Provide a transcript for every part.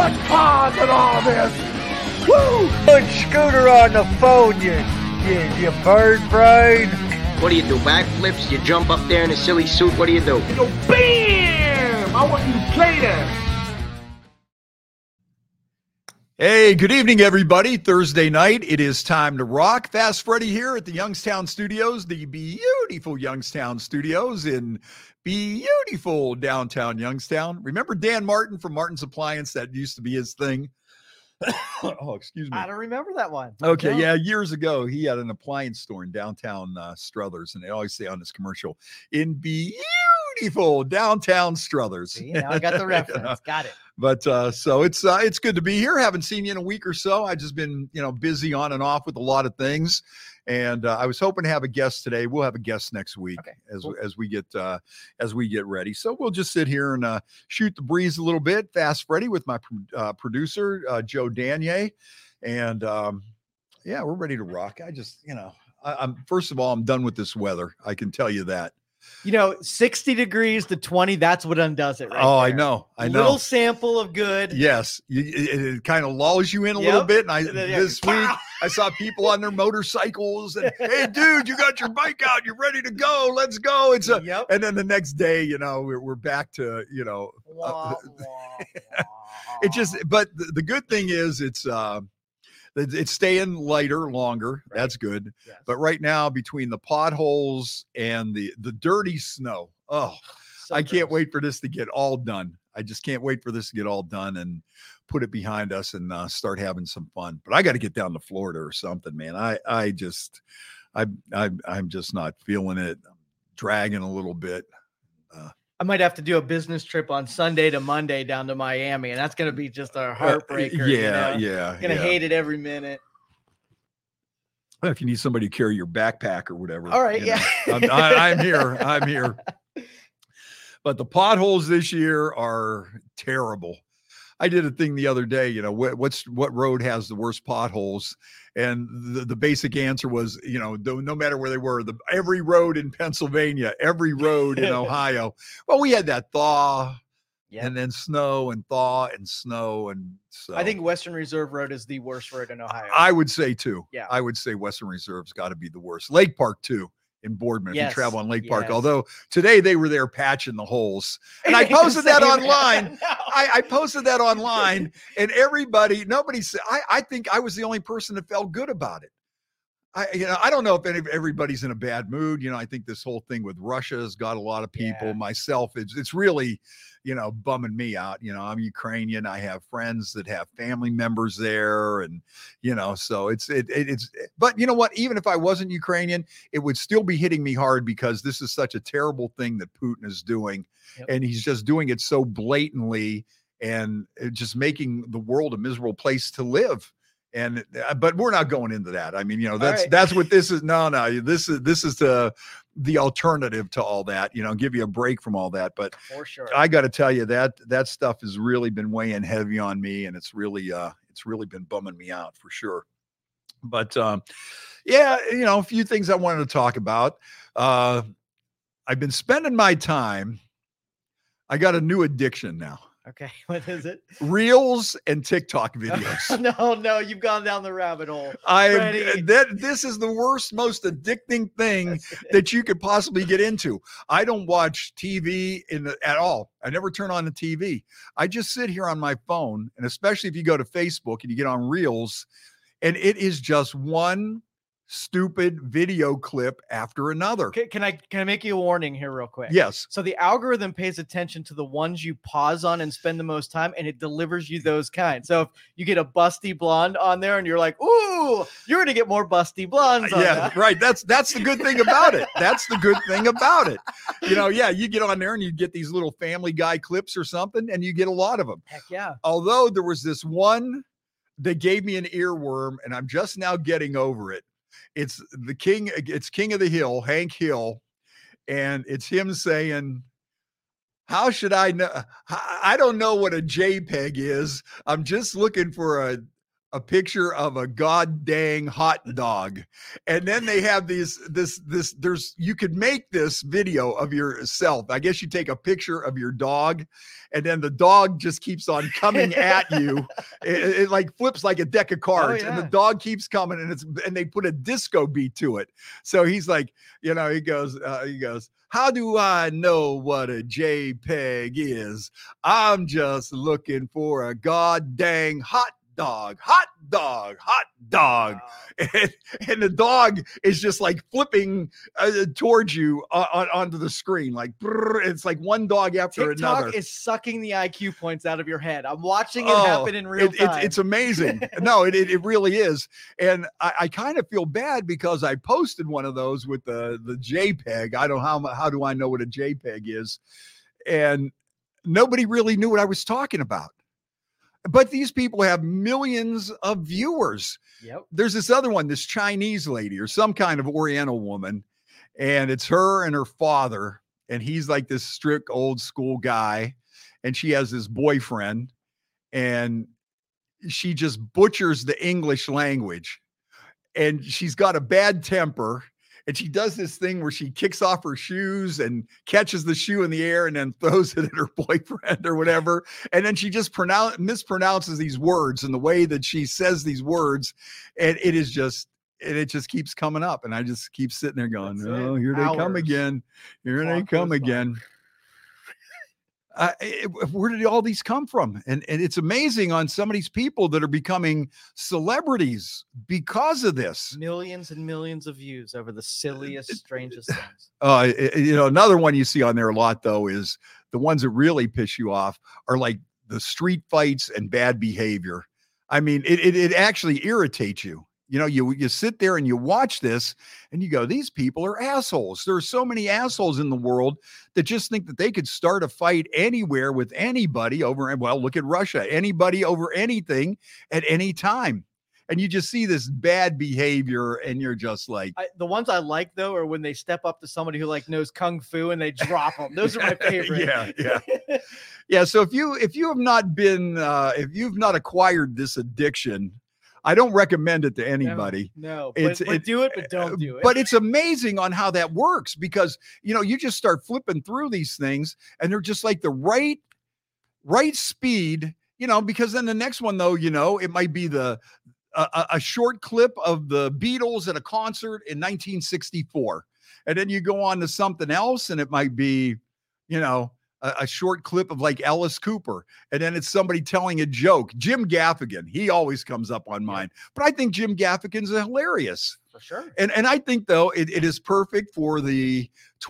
put pause in all this. Woo! Put Scooter on the phone, you bird brain. What do you do, backflips? You jump up there in a silly suit? What do you do? You go BAM! I want you to play that. Hey, good evening, everybody. Thursday night, it is time to rock. Fast Freddy here at the Youngstown Studios, the beautiful Youngstown Studios in beautiful downtown Youngstown. Remember Dan Martin from Martin's Appliance? That used to be his thing. Oh, excuse me. I don't remember that one. Okay, yeah, years ago, he had an appliance store in downtown Struthers, and they always say on this commercial, in beautiful downtown Struthers. See, now I got the reference. Got it. But so it's good to be here. Haven't seen you in a week or so. I've just been, busy on and off with a lot of things. And I was hoping to have a guest today. We'll have a guest next week as we get ready. So we'll just sit here and shoot the breeze a little bit. Fast Freddy with my producer, Joe Danier. And we're ready to rock. I just, I'm first of all, I'm done with this weather. I can tell you that. 60 degrees to 20, that's what undoes it, right? Oh, there. I know. Little sample of good. Yes. It kind of lulls you in a little bit. And this week I saw people on their motorcycles and, hey, dude, you got your bike out. You're ready to go. Let's go. And then the next day, we're back to, it just, but the good thing is it's staying lighter longer. Right. That's good. Yes. But right now, between the potholes and the dirty snow, I can't wait for this to get all done. I just can't wait for this to get all done and put it behind us and start having some fun. But I got to get down to Florida or something, man. I'm just not feeling it. I'm dragging a little bit. I might have to do a business trip on Sunday to Monday down to Miami, and that's going to be just a heartbreaker. Yeah. Going to hate it every minute. If you need somebody to carry your backpack or whatever. All right, I'm here. But the potholes this year are terrible. I did a thing the other day, what road has the worst potholes? And the basic answer was, no matter where they were, every road in Pennsylvania, every road in Ohio. Well, we had that thaw and then snow and thaw and snow. And so I think Western Reserve Road is the worst road in Ohio. I would say too. Yeah. I would say Western Reserve's got to be the worst. Lake Park too. In Boardman, if you travel on Lake Park. Although today they were there patching the holes. And I posted that online. I posted that online and nobody said, I think I was the only person that felt good about it. I don't know if everybody's in a bad mood. I think this whole thing with Russia has got a lot of people, myself, it's really, bumming me out. I'm Ukrainian. I have friends that have family members there. And, so it's, but you know what, even if I wasn't Ukrainian, it would still be hitting me hard because this is such a terrible thing that Putin is doing. Yep. And he's just doing it so blatantly and just making the world a miserable place to live. And but we're not going into that. I mean, that's what this is. No, this is the alternative to all that. Give you a break from all that. But for sure, I got to tell you that stuff has really been weighing heavy on me, and it's really been bumming me out for sure. But a few things I wanted to talk about. I've been spending my time. I got a new addiction now. Okay, what is it? Reels and TikTok videos. No, you've gone down the rabbit hole. This is the worst, most addicting thing that you could possibly get into. I don't watch TV at all. I never turn on the TV. I just sit here on my phone, and especially if you go to Facebook and you get on Reels, and it is just one stupid video clip after another. Can I make you a warning here real quick? Yes. So the algorithm pays attention to the ones you pause on and spend the most time, and it delivers you those kinds. So if you get a busty blonde on there and you're like, ooh, you're going to get more busty blondes on that. Right. That's the good thing about it. That's the good thing about it. You get on there and you get these little Family Guy clips or something, and you get a lot of them. Heck yeah. Although there was this one that gave me an earworm, and I'm just now getting over it. It's King of the Hill, Hank Hill, and it's him saying, how should I know? I don't know what a JPEG is. I'm just looking for a picture of a god dang hot dog. And then they have you could make this video of yourself. I guess you take a picture of your dog and then the dog just keeps on coming at you. It like flips like a deck of cards and the dog keeps coming and they put a disco beat to it. So he's like, you know, he goes, how do I know what a JPEG is? I'm just looking for a god dang hot dog. And the dog is just like flipping towards you onto the screen. Like, it's like one dog after another. TikTok is sucking the IQ points out of your head. I'm watching it happen in real time. It's amazing. No, it really is. And I kind of feel bad because I posted one of those with the JPEG. I don't know how do I know what a JPEG is? And nobody really knew what I was talking about. But these people have millions of viewers. Yep. There's this other one, this Chinese lady or some kind of Oriental woman, and it's her and her father, and he's like this strict old school guy, and she has this boyfriend, and she just butchers the English language, and she's got a bad temper. And she does this thing where she kicks off her shoes and catches the shoe in the air and then throws it at her boyfriend or whatever. And then she just mispronounces these words and the way that she says these words. And it just keeps coming up. And I just keep sitting there going, oh, here they come again. Here they come again. Where did all these come from? And it's amazing on some of these people that are becoming celebrities because of this. Millions and millions of views over the silliest, strangest things. You know, another one you see on there a lot though is the ones that really piss you off are like the street fights and bad behavior. I mean, it actually irritates you. You know, you sit there and you watch this and you go, these people are assholes. There are so many assholes in the world that just think that they could start a fight anywhere with anybody over, well, look at Russia, anybody over anything at any time. And you just see this bad behavior and you're just like. The ones I like, though, are when they step up to somebody who like knows Kung Fu and they drop them. Those are my favorite. Yeah. So if you have not been, if you've not acquired this addiction, I don't recommend it to anybody. No, but do it, but don't do it. But it's amazing on how that works because, you know, you just start flipping through these things and they're just like the right speed, you know, because then the next one, though, you know, it might be a short clip of the Beatles at a concert in 1964. And then you go on to something else and it might be, you know, a short clip of like Alice Cooper. And then it's somebody telling a joke. Jim Gaffigan, he always comes up on mine. But I think Jim Gaffigan's hilarious. For sure. And I think, though, it is perfect for the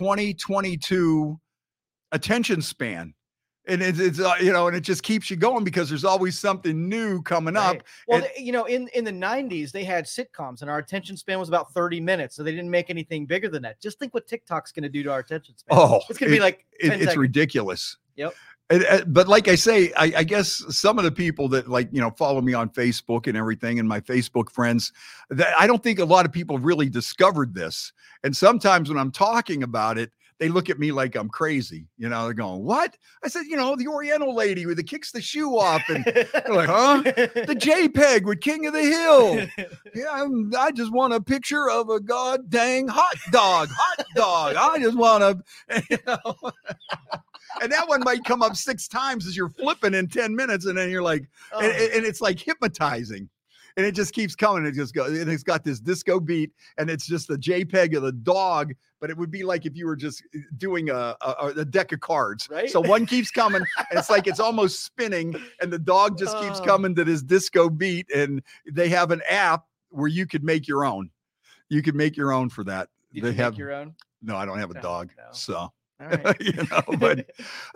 2022 attention span. And it's you know, and it just keeps you going because there's always something new coming up. Well, you know, in the 90s, they had sitcoms and our attention span was about 30 minutes. So they didn't make anything bigger than that. Just think what TikTok's going to do to our attention span. Oh, it's going to be like 10 it's ridiculous. Yep. But like I say, I guess some of the people that like, you know, follow me on Facebook and everything and my Facebook friends, that I don't think a lot of people really discovered this. And sometimes when I'm talking about it, they look at me like I'm crazy. You know, they're going, what? I said, you know, the Oriental lady with the kicks the shoe off. And they're like, huh? The JPEG with King of the Hill. Yeah, I just want a picture of a god dang hot dog. I just want to, you know. And that one might come up 6 times as you're flipping in 10 minutes. And then you're like, and it's like hypnotizing. And it just keeps coming. It just goes, and it's got this disco beat, and it's just the JPEG of the dog. But it would be like if you were just doing a deck of cards. Right? So one keeps coming, and it's like it's almost spinning, and the dog just keeps coming to this disco beat. And they have an app where you could make your own. You could make your own for that. Did you make your own? No, I don't have a dog. No. So, all right. you know, but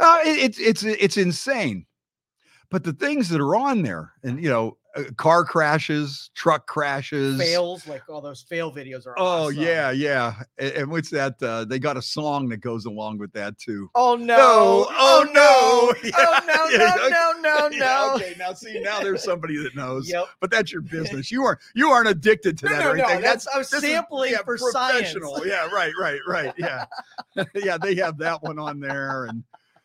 it's insane. But the things that are on there, and you know, car crashes, truck crashes, fails, like all those fail videos are. Oh awesome. yeah. And what's that? They got a song that goes along with that too. Oh no! Oh no! Yeah. Oh no! Yeah, okay, now there's somebody that knows. Yep. But that's your business. You aren't addicted to that or anything. No. I was sampling for professional. science. Yeah, right. Yeah, yeah. They have that one on there, and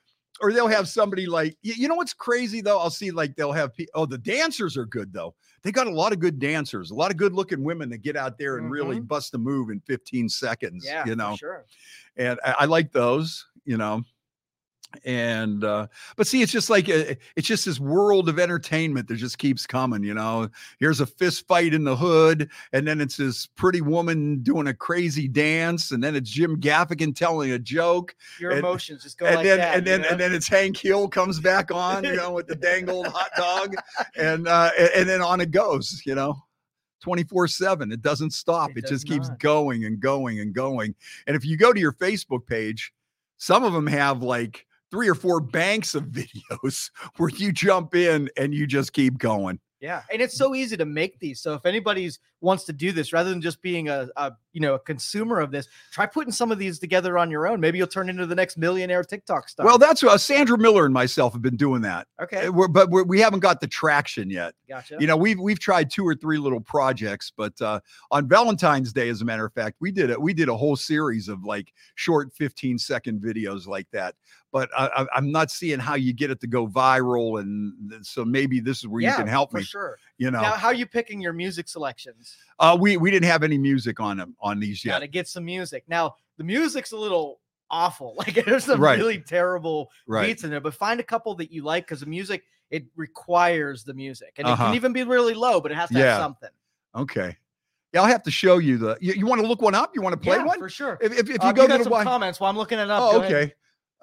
or they'll have somebody like, you know what's crazy though? I'll see like they'll have the dancers are good though. They got a lot of good dancers, a lot of good looking women that get out there and really bust a move in 15 seconds. Yeah, you know, for sure. And I like those, you know. And but see, it's just like it's just this world of entertainment that just keeps coming, you know. Here's a fist fight in the hood, and then it's this pretty woman doing a crazy dance, and then it's Jim Gaffigan telling a joke. Your emotions just go and like then, that. And then it's Hank Hill comes back on, you know, with the dang old hot dog, and then on it goes, you know. 24/7. It doesn't stop. It just keeps going and going and going. And if you go to your Facebook page, some of them have like 3 or 4 banks of videos where you jump in and you just keep going. Yeah. And it's so easy to make these. So if anybody's wants to do this, rather than just being a consumer of this, try putting some of these together on your own. Maybe you'll turn into the next millionaire TikTok star. Well, that's Sandra Miller and myself have been doing that. Okay. But we haven't got the traction yet. Gotcha. You know, we've tried 2 or 3 little projects, but on Valentine's Day, as a matter of fact, we did a whole series of like short 15-second videos like that. But I'm not seeing how you get it to go viral, and so maybe this is where you can help me. Sure. You know, now, how are you picking your music selections? We didn't have any music on these yet. Got to get some music. Now the music's a little awful. Like there's some really terrible beats in there, but find a couple that you like, because the music, it requires the music, and it can even be really low, but it has to have something. Okay. Yeah, I'll have to show you you want to look one up? You want to play one? For sure. If you go to some comments while I'm looking it up. Oh, okay.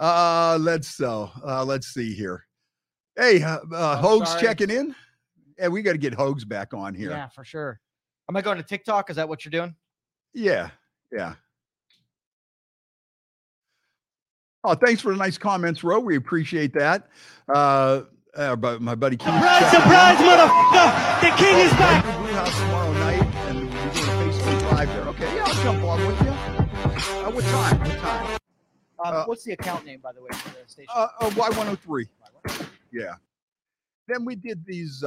Let's see here. Hey, Hogs checking in. Yeah, we got to get Hogs back on here. Yeah, for sure. Am I going to TikTok? Is that what you're doing? Yeah. Oh, thanks for the nice comments, Ro. We appreciate that. But my buddy Keith. Surprise, motherfucker! The king is back. Blue House tomorrow night, and we're doing a Facebook Live there. Okay, yeah, I'll jump on with you. What time? What's the account name, by the way, for the station? Y103. Yeah. Then we did these.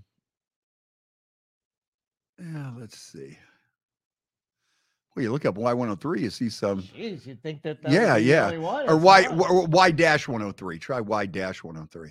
Let's see. Well, you look up Y103, you see some. Jeez, you'd think that. Yeah. Or Y-103. Try Y-103.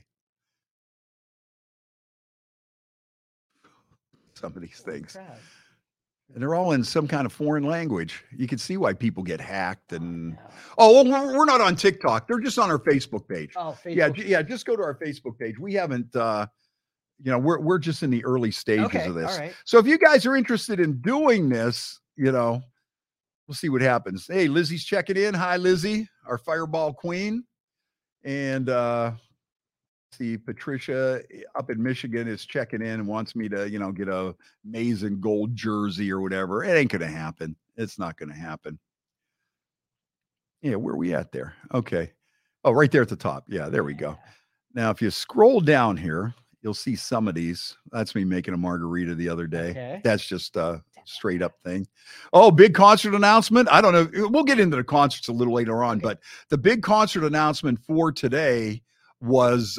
Some of these things. Crap. And they're all in some kind of foreign language. You can see why people get hacked. And we're not on TikTok. They're just on our Facebook page. Oh, Facebook. Yeah. Just go to our Facebook page. We haven't. We're just in the early stages of this. All right. So if you guys are interested in doing this, we'll see what happens. Hey, Lizzie's checking in. Hi, Lizzie, our Fireball Queen. And see, Patricia up in Michigan is checking in and wants me to, get a maize and gold jersey or whatever. It ain't going to happen. It's not going to happen. Yeah, where are we at there? Okay. Oh, right there at the top. Yeah, there we go. Now, if you scroll down here, you'll see some of these. That's me making a margarita the other day. Okay. That's just a straight up thing. Oh, big concert announcement. I don't know. We'll get into the concerts a little later on, but the big concert announcement for today was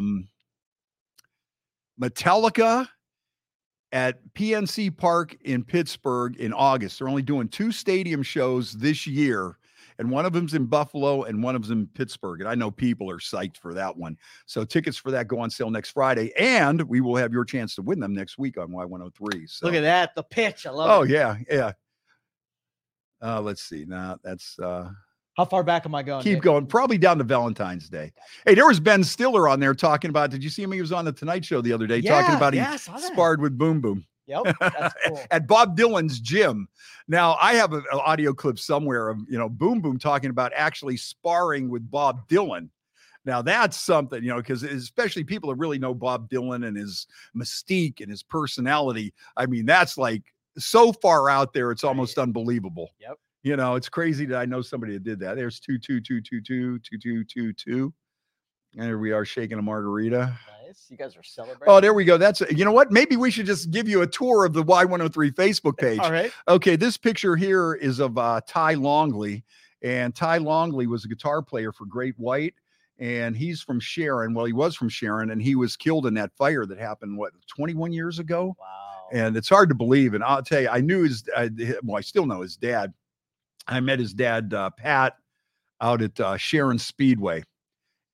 Metallica at PNC Park in Pittsburgh in August. They're only doing 2 stadium shows this year, and one of them's in Buffalo and one of them's in Pittsburgh. And I know people are psyched for that one. So tickets for that go on sale next Friday, and we will have your chance to win them next week on Y103. So look at that, the pitch. I love it. Oh, yeah. Let's see. Now that's how far back am I going? Keep going. Probably down to Valentine's Day. Hey, there was Ben Stiller on there talking about, did you see him? He was on the Tonight Show the other day talking about he sparred with Boom Boom. Yep, that's cool. At Bob Dylan's gym. Now, I have an audio clip somewhere of, Boom Boom talking about actually sparring with Bob Dylan. Now, that's something, because especially people that really know Bob Dylan and his mystique and his personality. I mean, that's like so far out there, it's almost unbelievable. Yep. It's crazy that I know somebody that did that. There's 22222222. And here we are shaking a margarita. Nice. You guys are celebrating. Oh, there we go. That's, you know what? Maybe we should just give you a tour of the Y103 Facebook page. All right. Okay. This picture here is of Ty Longley. And Ty Longley was a guitar player for Great White. And he's from Sharon. Well, he was from Sharon, and he was killed in that fire that happened, 21 years ago? Wow. And it's hard to believe. And I'll tell you, I knew I still know his dad. I met his dad, Pat, out at Sharon Speedway.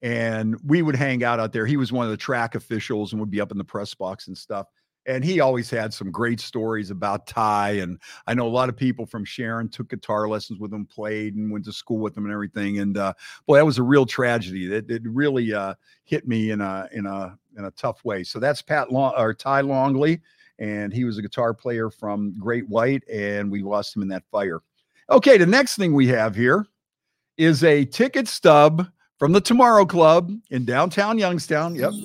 and we would hang out there. He was one of the track officials and would be up in the press box and stuff. And he always had some great stories about Ty. And I know a lot of people from Sharon took guitar lessons with him, played and went to school with him and everything. And boy, that was a real tragedy. It really hit me in a tough way. So that's Ty Longley, and he was a guitar player from Great White, and we lost him in that fire. Okay, the next thing we have here is a ticket stub from the Tomorrow Club in downtown Youngstown. Yep.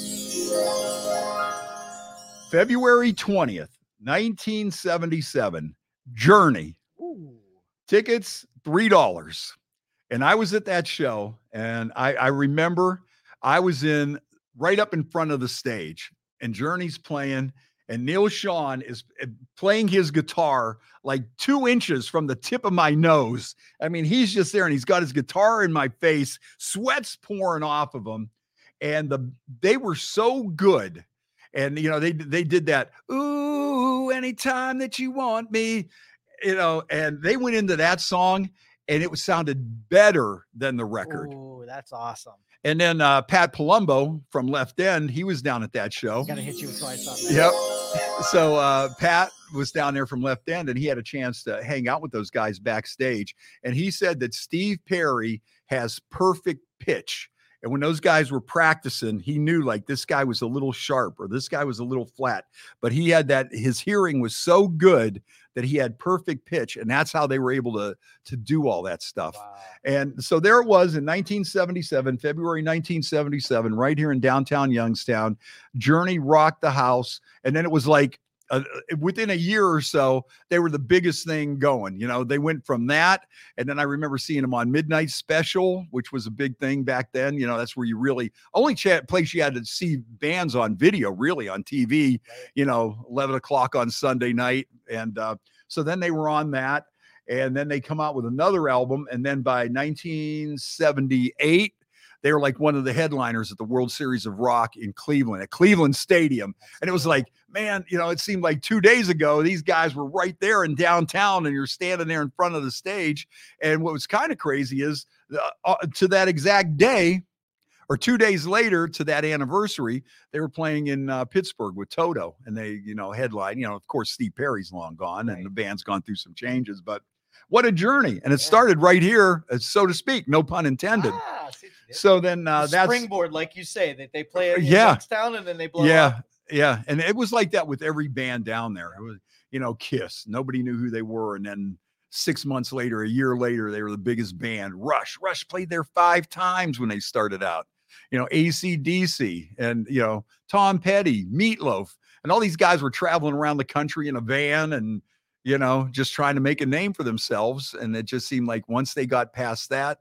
February 20th, 1977, Journey. Ooh. Tickets, $3. And I was at that show, and I remember I was right up in front of the stage, and Journey's playing, and Neil Sean is playing his guitar like 2 inches from the tip of my nose. I mean, he's just there, and he's got his guitar in my face, sweat's pouring off of him, and they were so good. And, you know, they did that, ooh, anytime that you want me, you know, and they went into that song, and it sounded better than the record. Oh, that's awesome. And then Pat Palumbo from Left End, he was down at that show. Got to hit you with twice on that. Yep. So Pat was down there from Left End, and he had a chance to hang out with those guys backstage. And he said that Steve Perry has perfect pitch. And when those guys were practicing, he knew like this guy was a little sharp or this guy was a little flat, but he had his hearing was so good that he had perfect pitch. And that's how they were able to do all that stuff. Wow. And so there it was in 1977, February 1977, right here in downtown Youngstown. Journey rocked the house. And then it was like, within a year or so, they were the biggest thing going. You know, they went from that. And then I remember seeing them on Midnight Special, which was a big thing back then. You know, that's where you really only place you had to see bands on video, really on TV, you know, 11 o'clock on Sunday night. And so then they were on that. And then they come out with another album. And then by 1978, they were like one of the headliners at the World Series of Rock in Cleveland, at Cleveland Stadium. And it was like, man, you know, it seemed like 2 days ago, these guys were right there in downtown and you're standing there in front of the stage. And what was kind of crazy is to that exact day, or 2 days later to that anniversary, they were playing in Pittsburgh with Toto, and they, you know, headline, you know, of course, Steve Perry's long gone and the band's gone through some changes, but what a journey. And it started right here, so to speak, no pun intended. So then that's springboard, like you say, that they play in Youngstown and then they blow up. Yeah. And it was like that with every band down there. It was, you know, Kiss. Nobody knew who they were. And then 6 months later, a year later, they were the biggest band. Rush played there 5 times when they started out. You know, AC/DC and, you know, Tom Petty, Meatloaf. And all these guys were traveling around the country in a van and, you know, just trying to make a name for themselves. And it just seemed like once they got past that,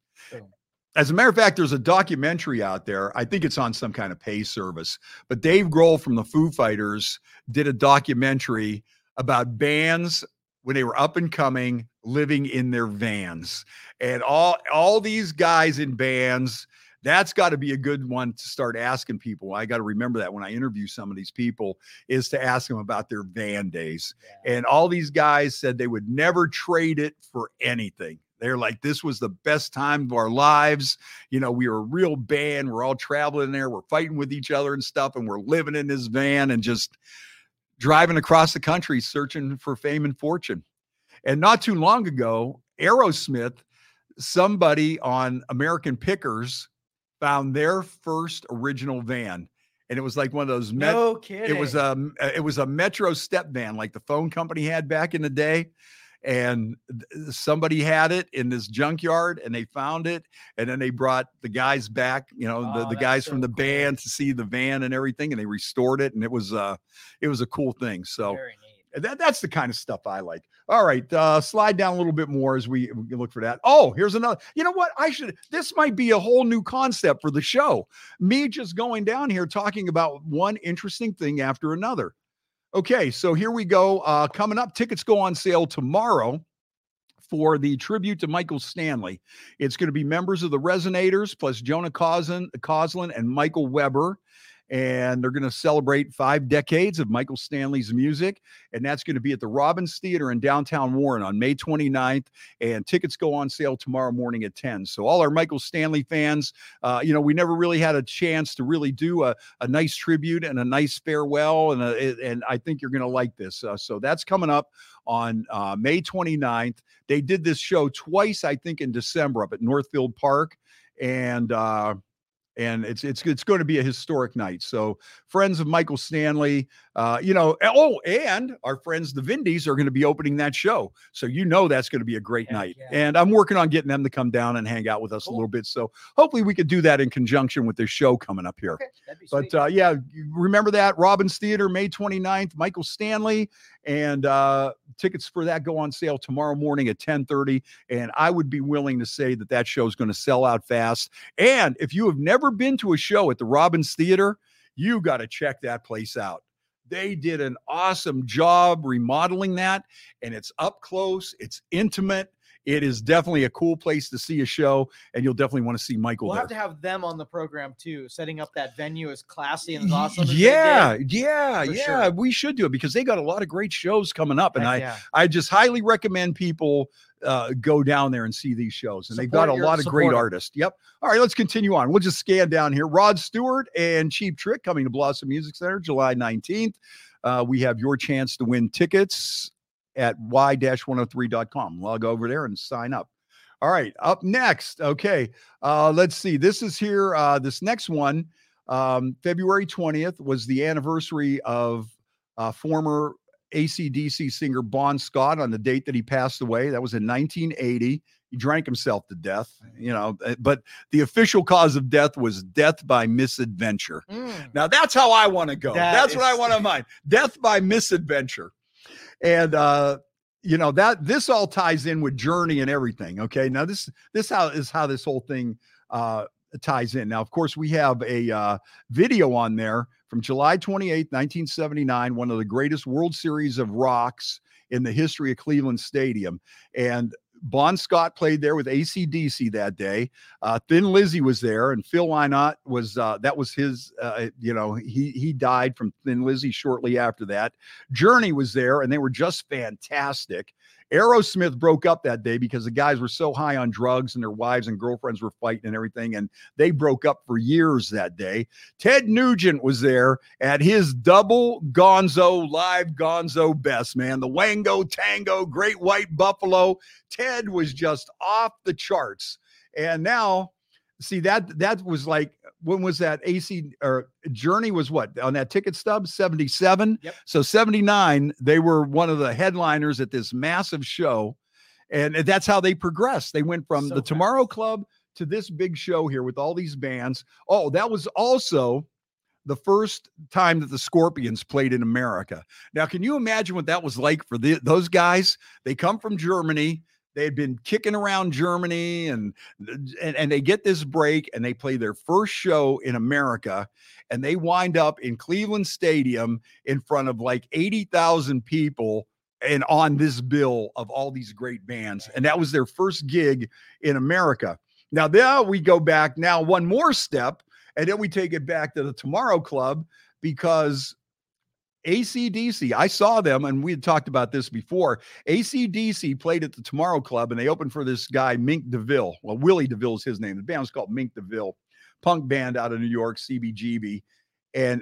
as a matter of fact, there's a documentary out there. I think it's on some kind of pay service, but Dave Grohl from the Foo Fighters did a documentary about bands when they were up and coming, living in their vans, and all these guys in bands. That's got to be a good one to start asking people. I got to remember that when I interview some of these people, is to ask them about their van days. Yeah. And all these guys said they would never trade it for anything. They're like, this was the best time of our lives. You know, we were a real band. We're all traveling there. We're fighting with each other and stuff. And we're living in this van and just driving across the country, searching for fame and fortune. And not too long ago, Aerosmith, somebody on American Pickers found their first original van. And it was like one of those, no kidding. It was a Metro step van, like the phone company had back in the day. And somebody had it in this junkyard and they found it. And then they brought the guys back, you know, the guys from the band to see the van and everything. And they restored it. And it was a cool thing. So that's the kind of stuff I like. All right. Slide down a little bit more as we look for that. Oh, here's another. You know what? This might be a whole new concept for the show. Me just going down here talking about one interesting thing after another. Okay, so here we go. Coming up, tickets go on sale tomorrow for the tribute to Michael Stanley. It's going to be members of the Resonators plus Jonah Coslin and Michael Weber. and they're going to celebrate 5 decades of Michael Stanley's music, and that's going to be at the Robbins Theater in downtown Warren on May 29th, and tickets go on sale tomorrow morning at 10. So all our Michael Stanley fans, we never really had a chance to really do a nice tribute and a nice farewell, and I think you're going to like this. So that's coming up on May 29th. They did this show twice, I think, in December up at Northfield Park, and it's going to be a historic night. So friends of Michael Stanley, and our friends the Vindies are going to be opening that show. So that's going to be a great night. Yeah. And I'm working on getting them to come down and hang out with us a little bit. So hopefully we could do that in conjunction with this show coming up here. Okay, that'd be sweet. But remember that Robbins Theater, May 29th, Michael Stanley, and tickets for that go on sale tomorrow morning at 10:30. And I would be willing to say that show is going to sell out fast. And if you have never been to a show at the Robbins Theater, you got to check that place out. They did an awesome job remodeling that, and it's up close, it's intimate. It is definitely a cool place to see a show, and you'll definitely want to see Michael We'll there. have to have them on the program too, setting up that venue as classy and as awesome as sure. We should do it because they got a lot of great shows coming up, and I just highly recommend people go down there and see these shows, and they've got a lot of great artists. Yep. All right, let's continue on. We'll just scan down here. Rod Stewart and Cheap Trick coming to Blossom Music Center July 19th. We have your chance to win tickets at y-103.com. Log over there and sign up. All right, up next. Okay, let's see. This is here. This next one, February 20th was the anniversary of former AC/DC singer Bon Scott on the date that he passed away. That was in 1980. He drank himself to death, but the official cause of death was death by misadventure. Now that's how I want to go. That's what I want to mind. Death by misadventure. And this all ties in with Journey and everything. Okay. Now this is how this whole thing ties in. Now, of course, we have a video on there from July 28th, 1979, one of the greatest World Series of rocks in the history of Cleveland Stadium. And Bon Scott played there with AC/DC that day. Thin Lizzy was there, and Phil Lynott was that was his. He died from Thin Lizzy shortly after that. Journey was there, and they were just fantastic. Aerosmith broke up that day because the guys were so high on drugs and their wives and girlfriends were fighting and everything, and they broke up for years that day. Ted Nugent was there at his double Gonzo, live Gonzo best, man. The Wango Tango, Great White Buffalo. Ted was just off the charts. And now, see, that was like, when was that? AC or Journey was what on that ticket stub? 77. Yep. So 79, they were one of the headliners at this massive show, and that's how they progressed. They went from the Tomorrow Club to this big show here with all these bands. Oh, that was also the first time that the Scorpions played in America. Now, can you imagine what that was like for those guys? They come from Germany. They had been kicking around Germany and they get this break and they play their first show in America, and they wind up in Cleveland Stadium in front of like 80,000 people and on this bill of all these great bands. And that was their first gig in America. Now we go back now one more step, and then we take it back to the Tomorrow Club, because AC/DC, I saw them, and we had talked about this before. AC/DC played at the Tomorrow Club, and they opened for this guy, Mink DeVille. Well, Willie DeVille is his name. The band was called Mink DeVille, punk band out of New York, CBGB. And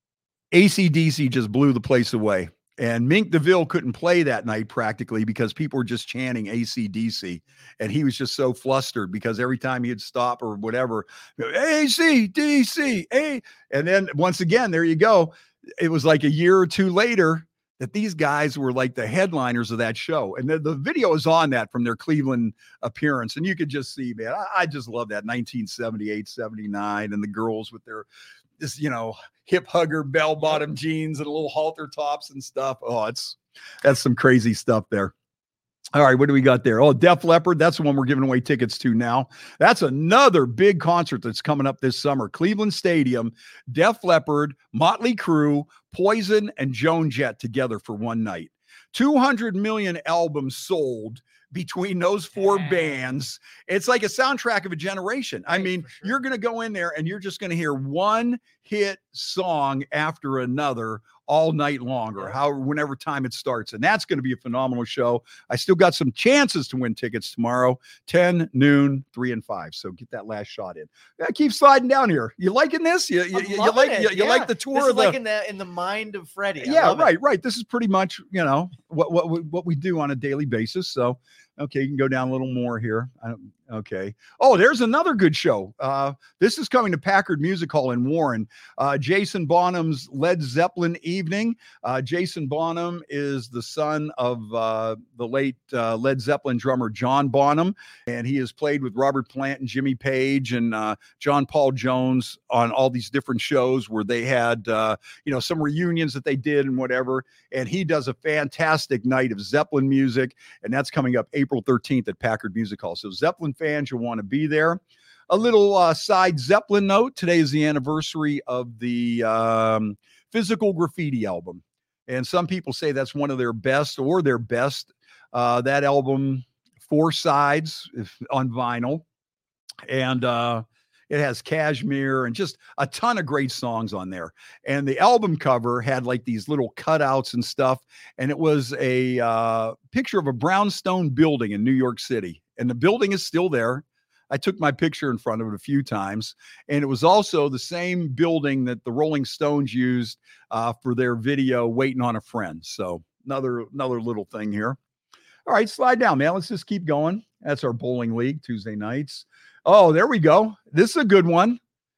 AC/DC just blew the place away. And Mink DeVille couldn't play that night practically because people were just chanting AC/DC. And he was just so flustered because every time he'd stop or whatever, AC/DC, and then once again, there you go. It was like a year or two later that these guys were like the headliners of that show. And the video is on that from their Cleveland appearance. And you could just see, man, I just love that 1978, 79, and the girls with their this, hip hugger, bell bottom jeans and little halter tops and stuff. Oh, that's some crazy stuff there. All right, what do we got there? Oh, Def Leppard. That's the one we're giving away tickets to now. That's another big concert that's coming up this summer. Cleveland Stadium, Def Leppard, Motley Crue, Poison, and Joan Jett together for one night. 200 million albums sold between those 4 bands. It's like a soundtrack of a generation. I mean, you're going to go in there and you're just going to hear one hit song after another all night long, or whenever time it starts. And that's going to be a phenomenal show. I still got some chances to win tickets tomorrow, 10, noon, 3, and 5. So get that last shot in. Keep sliding down here. You liking this? You like the tour? This is like in the mind of Freddie. Right. This is pretty much, what we do on a daily basis. So, okay, you can go down a little more here. Okay. Oh, there's another good show. This is coming to Packard Music Hall in Warren. Jason Bonham's Led Zeppelin Evening. Jason Bonham is the son of the late Led Zeppelin drummer John Bonham, and he has played with Robert Plant and Jimmy Page and John Paul Jones on all these different shows where they had some reunions that they did and whatever. And he does a fantastic night of Zeppelin music, and that's coming up April 13th at Packard Music Hall. So Zeppelin fans, you'll want to be there. A little side Zeppelin note. Today is the anniversary of the Physical Graffiti album. And some people say that's one of their best or their best. That album, 4 sides on vinyl. And it has Kashmir and just a ton of great songs on there. And the album cover had like these little cutouts and stuff. And it was a picture of a brownstone building in New York City. And the building is still there. I took my picture in front of it a few times. And it was also the same building that the Rolling Stones used for their video, Waiting on a Friend. So another little thing here. All right, slide down, man. Let's just keep going. That's our bowling league, Tuesday nights. Oh, there we go. This is a good one.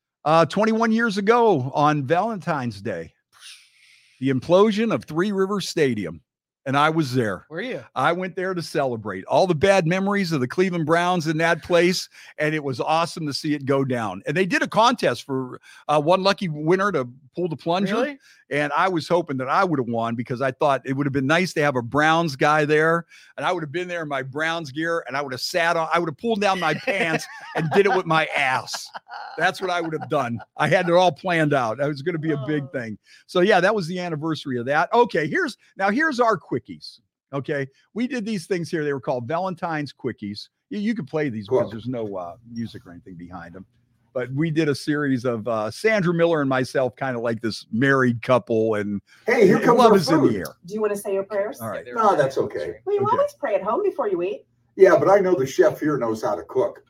21 years ago on Valentine's Day, the implosion of Three Rivers Stadium. And I was there. Were you? I went there to celebrate all the bad memories of the Cleveland Browns in that place. And it was awesome to see it go down. And they did a contest for one lucky winner to pull the plunger. Really? And I was hoping that I would have won because I thought it would have been nice to have a Browns guy there. And I would have been there in my Browns gear and I would have pulled down my pants and did it with my ass. That's what I would have done. I had it all planned out. It was going to be a big thing. So yeah, that was the anniversary of that. Okay, here's our quickies. Okay, we did these things here. They were called Valentine's Quickies. You could play these because there's no music or anything behind them. But we did a series of Sandra Miller and myself, kind of like this married couple. And hey, here comes love is in the air. Do you want to say your prayers? All right. No, that's okay. Well, you always pray at home before you eat. Yeah, but I know the chef here knows how to cook.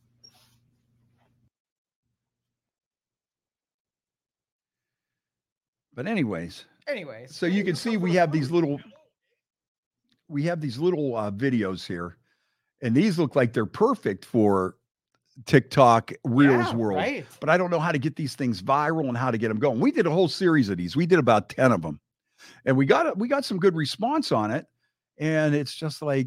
But anyways, so you can see we have these little videos here, and these look like they're perfect for TikTok Reels world. Right. But I don't know how to get these things viral and how to get them going. We did a whole series of these. We did about 10 of them, and we got some good response on it. And it's just like,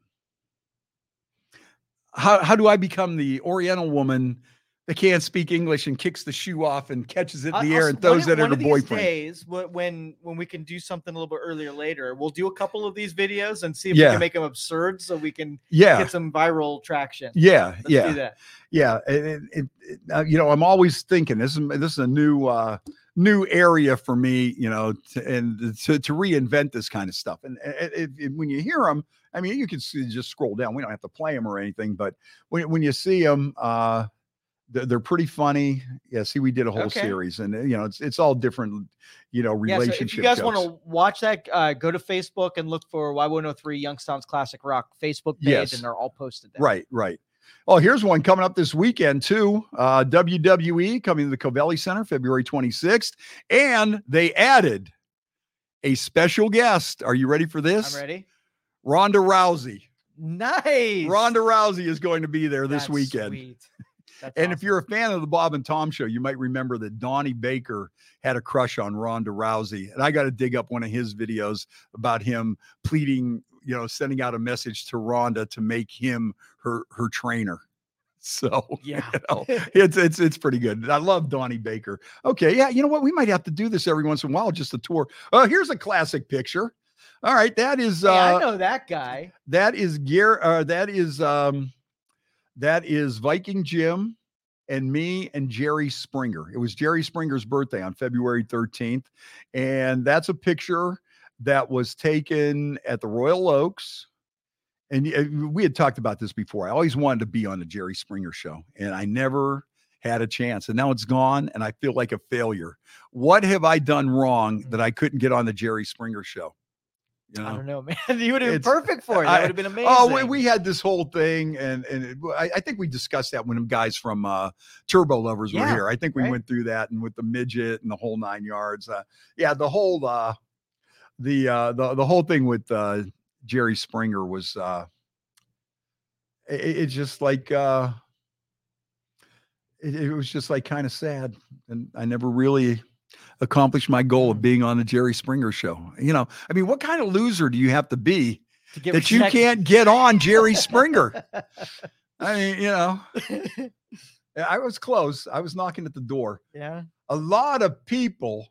how do I become the Oriental woman that can't speak English and kicks the shoe off and catches it in the air and throws it at her boyfriend? Days, when we can do something a little bit earlier later, we'll do a couple of these videos and see if we can make them absurd so we can get some viral traction. Let's do that. Yeah, and I'm always thinking this is a new area for me, to reinvent this kind of stuff. And when you hear them, I mean, you can just scroll down. We don't have to play them or anything, but when you see them, they're pretty funny. Yeah, see, we did a whole series, and it's all different, relationship. So if you guys want to watch that, go to Facebook and look for Y103 Youngstown's Classic Rock Facebook page, and they're all posted there. Right. Oh, here's one coming up this weekend too. WWE coming to the Covelli Center February 26th, and they added a special guest. Are you ready for this? I'm ready. Ronda Rousey. Nice. Ronda Rousey is going to be there this weekend. Sweet. And awesome. If you're a fan of the Bob and Tom show, you might remember that Donnie Baker had a crush on Ronda Rousey. And I got to dig up one of his videos about him pleading, sending out a message to Ronda to make him her trainer. So it's pretty good. I love Donnie Baker. Okay. Yeah. You know what? We might have to do this every once in a while, just a tour. Here's a classic picture. All right. That is, I know that guy. That is that is Viking Jim and me and Jerry Springer. It was Jerry Springer's birthday on February 13th. And that's a picture that was taken at the Royal Oaks. And we had talked about this before. I always wanted to be on the Jerry Springer show, and I never had a chance. And now it's gone, and I feel like a failure. What have I done wrong that I couldn't get on the Jerry Springer show? You know? I don't know, man. You would have been perfect for it. That would have been amazing. Oh, we had this whole thing, and I think we discussed that when the guys from Turbo Lovers were here. I think we went through that, and with the midget and the whole 9 yards. The whole the whole thing with Jerry Springer was it's just like it was just like kind of sad, and I never really accomplished my goal of being on the Jerry Springer show. You know, I mean, what kind of loser do you have to be that you can't get on Jerry Springer? I mean, you know, I was close. I was knocking at the door. Yeah. A lot of people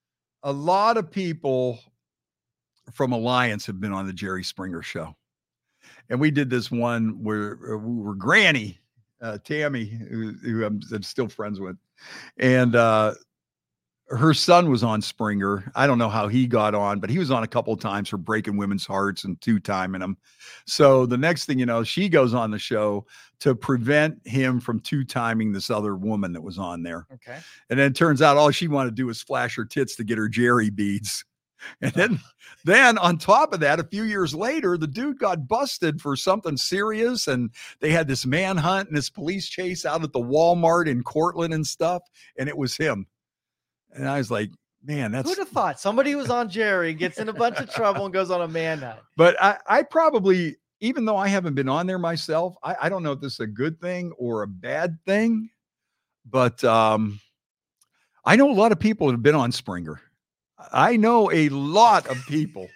from Alliance have been on the Jerry Springer show. And we did this one where we were Granny, Tammy, who I'm still friends with. And her son was on Springer. I don't know how he got on, but he was on a couple of times for breaking women's hearts and 2-timing them. So the next thing you know, she goes on the show to prevent him from 2-timing this other woman that was on there. Okay. And then it turns out all she wanted to do was flash her tits to get her Jerry beads. And then on top of that, a few years later, the dude got busted for something serious, and they had this manhunt and this police chase out at the Walmart in Cortland and stuff, and it was him. And I was like, man, that's... Who'd have thought somebody who was on Jerry gets in a bunch of trouble and goes on a manhunt? But I probably, even though I haven't been on there myself, I don't know if this is a good thing or a bad thing, but I know a lot of people that have been on Springer. I know a lot of people.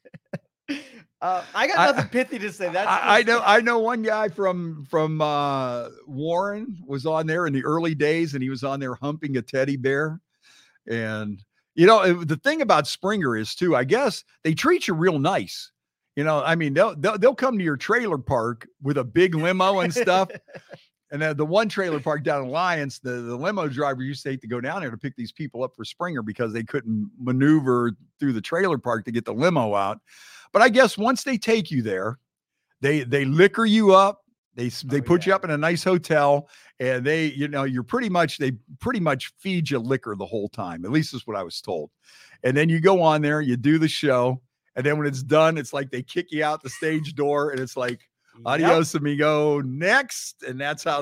I got nothing pithy to say. I know one guy from Warren was on there in the early days, and he was on there humping a teddy bear. And you know, the thing about Springer is too, I guess they treat you real nice. You know, I mean, they'll come to your trailer park with a big limo and stuff. And then the one trailer park down in Alliance, the limo driver used to hate to go down there to pick these people up for Springer because they couldn't maneuver through the trailer park to get the limo out. But I guess once they take you there, they liquor you up. They put you up in a nice hotel, and they pretty much feed you liquor the whole time. At least that's what I was told. And then you go on there, you do the show, and then when it's done, it's like they kick you out the stage door, and it's like, adios, amigo, next. And that's how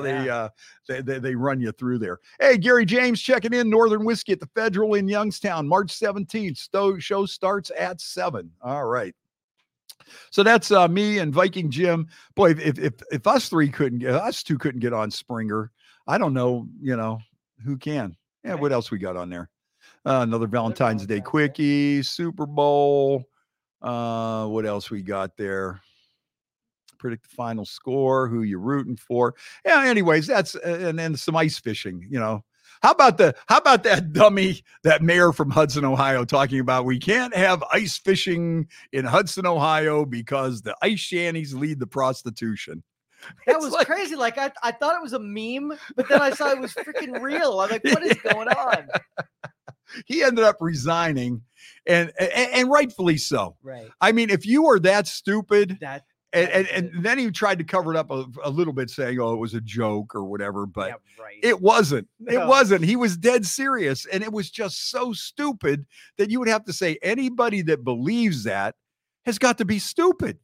they run you through there. Hey, Gary James checking in, Northern Whiskey at the Federal in Youngstown, March 17th. Show starts at 7. All right. So that's me and Viking Jim. Boy, if us two couldn't get on Springer, I don't know, who can. Yeah, what else we got on there? Another Valentine's Day quickie, Super Bowl. What else we got there? Predict the final score, who you're rooting for. Yeah, anyways, that's and then some ice fishing, How about that dummy, that mayor from Hudson, Ohio, talking about we can't have ice fishing in Hudson, Ohio because the ice shanties lead to prostitution. That was crazy. Like I thought it was a meme, but then I saw it was freaking real. I'm like, what is going on? He ended up resigning, and rightfully so. Right. I mean, if you are that stupid, and then he tried to cover it up a little bit, saying, "Oh, it was a joke or whatever," but it wasn't. No. It wasn't. He was dead serious, and it was just so stupid that you would have to say anybody that believes that has got to be stupid.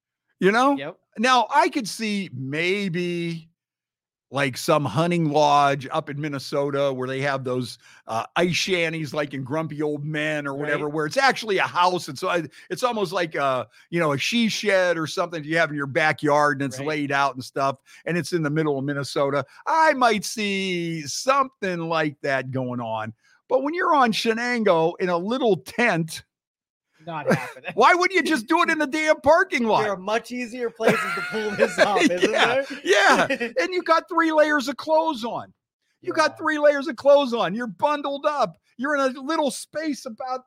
Yep. Now I could see maybe like some hunting lodge up in Minnesota where they have those ice shanties like in Grumpy Old Men or whatever, where it's actually a house. And so it's almost like, a she shed or something you have in your backyard, and it's laid out and stuff. And it's in the middle of Minnesota. I might see something like that going on. But when you're on Shenango in a little tent, not happening. Why wouldn't you just do it in the damn parking lot? There are much easier places to pull this off, isn't there? Yeah. And you got 3 layers of clothes on. Got 3 layers of clothes on. You're bundled up. You're in a little space about,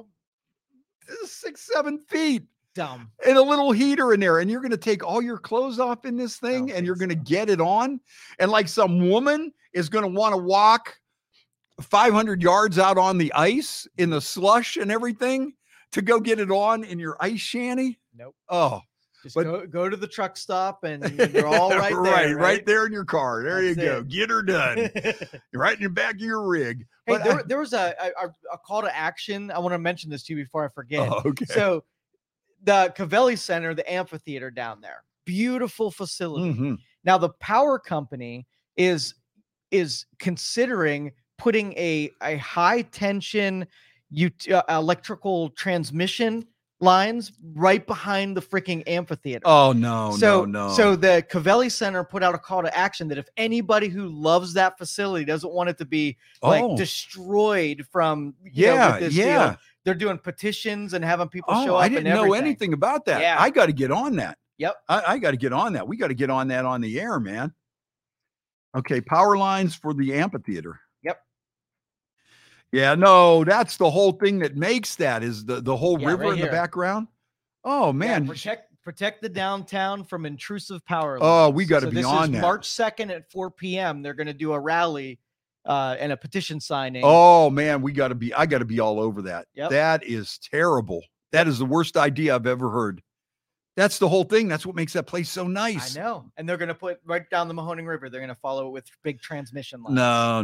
6-7 feet. Dumb. And a little heater in there. And you're going to take all your clothes off in this thing, and you're going to get it on. And like some woman is going to want to walk 500 yards out on the ice in the slush and everything. to go get it on in your ice shanty? Nope. Oh, just go to the truck stop and they're all right there. right there in your car. There you go. It. Get her done. You're right in the back of your rig. Hey, there was a call to action. I want to mention this to you before I forget. Oh, okay. So the Covelli Center, the amphitheater down there, beautiful facility. Mm-hmm. Now the power company is considering putting a high tension electrical transmission lines right behind the freaking amphitheater. Oh no. So the Covelli Center put out a call to action that if anybody who loves that facility doesn't want it to be destroyed from deal, they're doing petitions and having people show up. I didn't know anything about that. Yeah. I got to get on that. Yep. I got to get on that. We got to get on that on the air, man. Okay, power lines for the amphitheater. Yep. Yeah, no, that's the whole thing that makes that is the whole river right in here. the background. Oh man, protect the downtown from intrusive power lines. Oh, we got to be this on is that. March 2nd at 4 p.m. They're going to do a rally and a petition signing. Oh man, I got to be all over that. Yep. That is terrible. That is the worst idea I've ever heard. That's the whole thing. That's what makes that place so nice. I know. And they're going to put right down the Mahoning River. They're going to follow it with big transmission lines. No.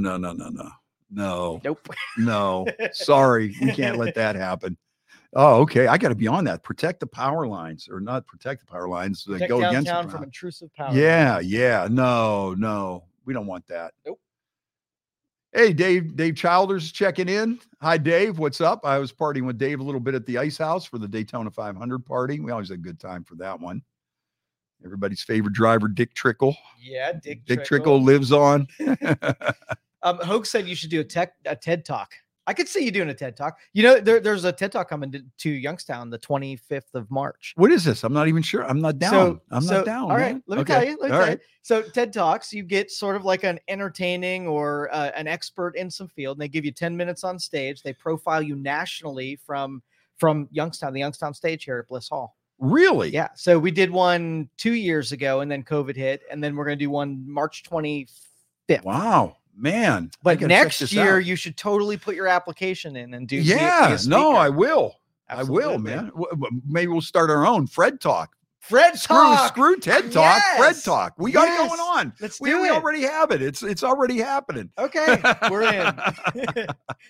Nope. No. Sorry. We can't let that happen. Oh, okay. I got to be on that. Protect the power lines, or not protect the power lines. Protect go against downtown from intrusive power. Yeah. No. We don't want that. Nope. Hey, Dave Childers checking in. Hi, Dave. What's up? I was partying with Dave a little bit at the Ice House for the Daytona 500 party. We always had a good time for that one. Everybody's favorite driver, Dick Trickle. Yeah, Dick Trickle lives on. Hoke said you should do a TED Talk. I could see you doing a TED Talk. You know, there's a TED Talk coming to Youngstown the 25th of March. What is this? I'm not even sure. I'm not down. I'm not down. All right. Man. Let me tell you. So TED Talks, you get sort of like an entertaining or an expert in some field, and they give you 10 minutes on stage. They profile you nationally from Youngstown, the Youngstown stage here at Bliss Hall. Really? Yeah. So we did one 2 years ago, and then COVID hit, and then we're going to do one March 25th. Wow. Man, but next year you should totally put your application in and do. Yeah, no, I will. Absolutely. I will, man. Maybe we'll start our own Fred Talk. Screw TED Talk. Yes. Fred Talk. We got it going on. We already have it. It's already happening. Okay, we're in.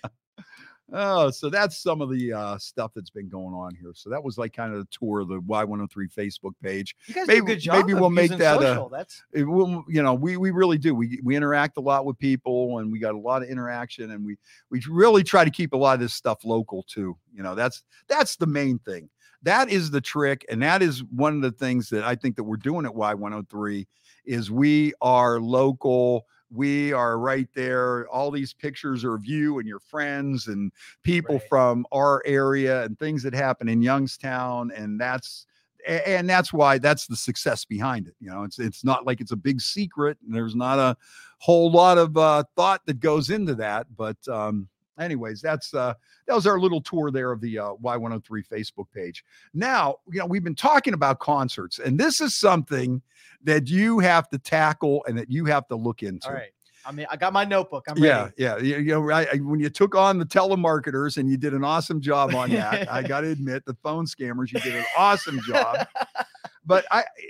Oh, so that's some of the stuff that's been going on here. So that was like kind of the tour of the Y103 Facebook page. You guys do a good job. Maybe we'll make that. We really do. We interact a lot with people, and we got a lot of interaction, and we really try to keep a lot of this stuff local too. You know, that's the main thing. That is the trick, and that is one of the things that I think that we're doing at Y103 is we are local. We are right there. All these pictures are of you and your friends and people from our area and things that happen in Youngstown. And that's why that's the success behind it. You know, it's not like it's a big secret, and there's not a whole lot of thought that goes into that. But anyways, that was our little tour there of the Y103 Facebook page. Now, you know, we've been talking about concerts, and this is something that you have to tackle and that you have to look into. All right. I mean, I got my notebook. I'm ready. Yeah. You know, when you took on the telemarketers and you did an awesome job on that, I got to admit, the phone scammers, you did an awesome job. But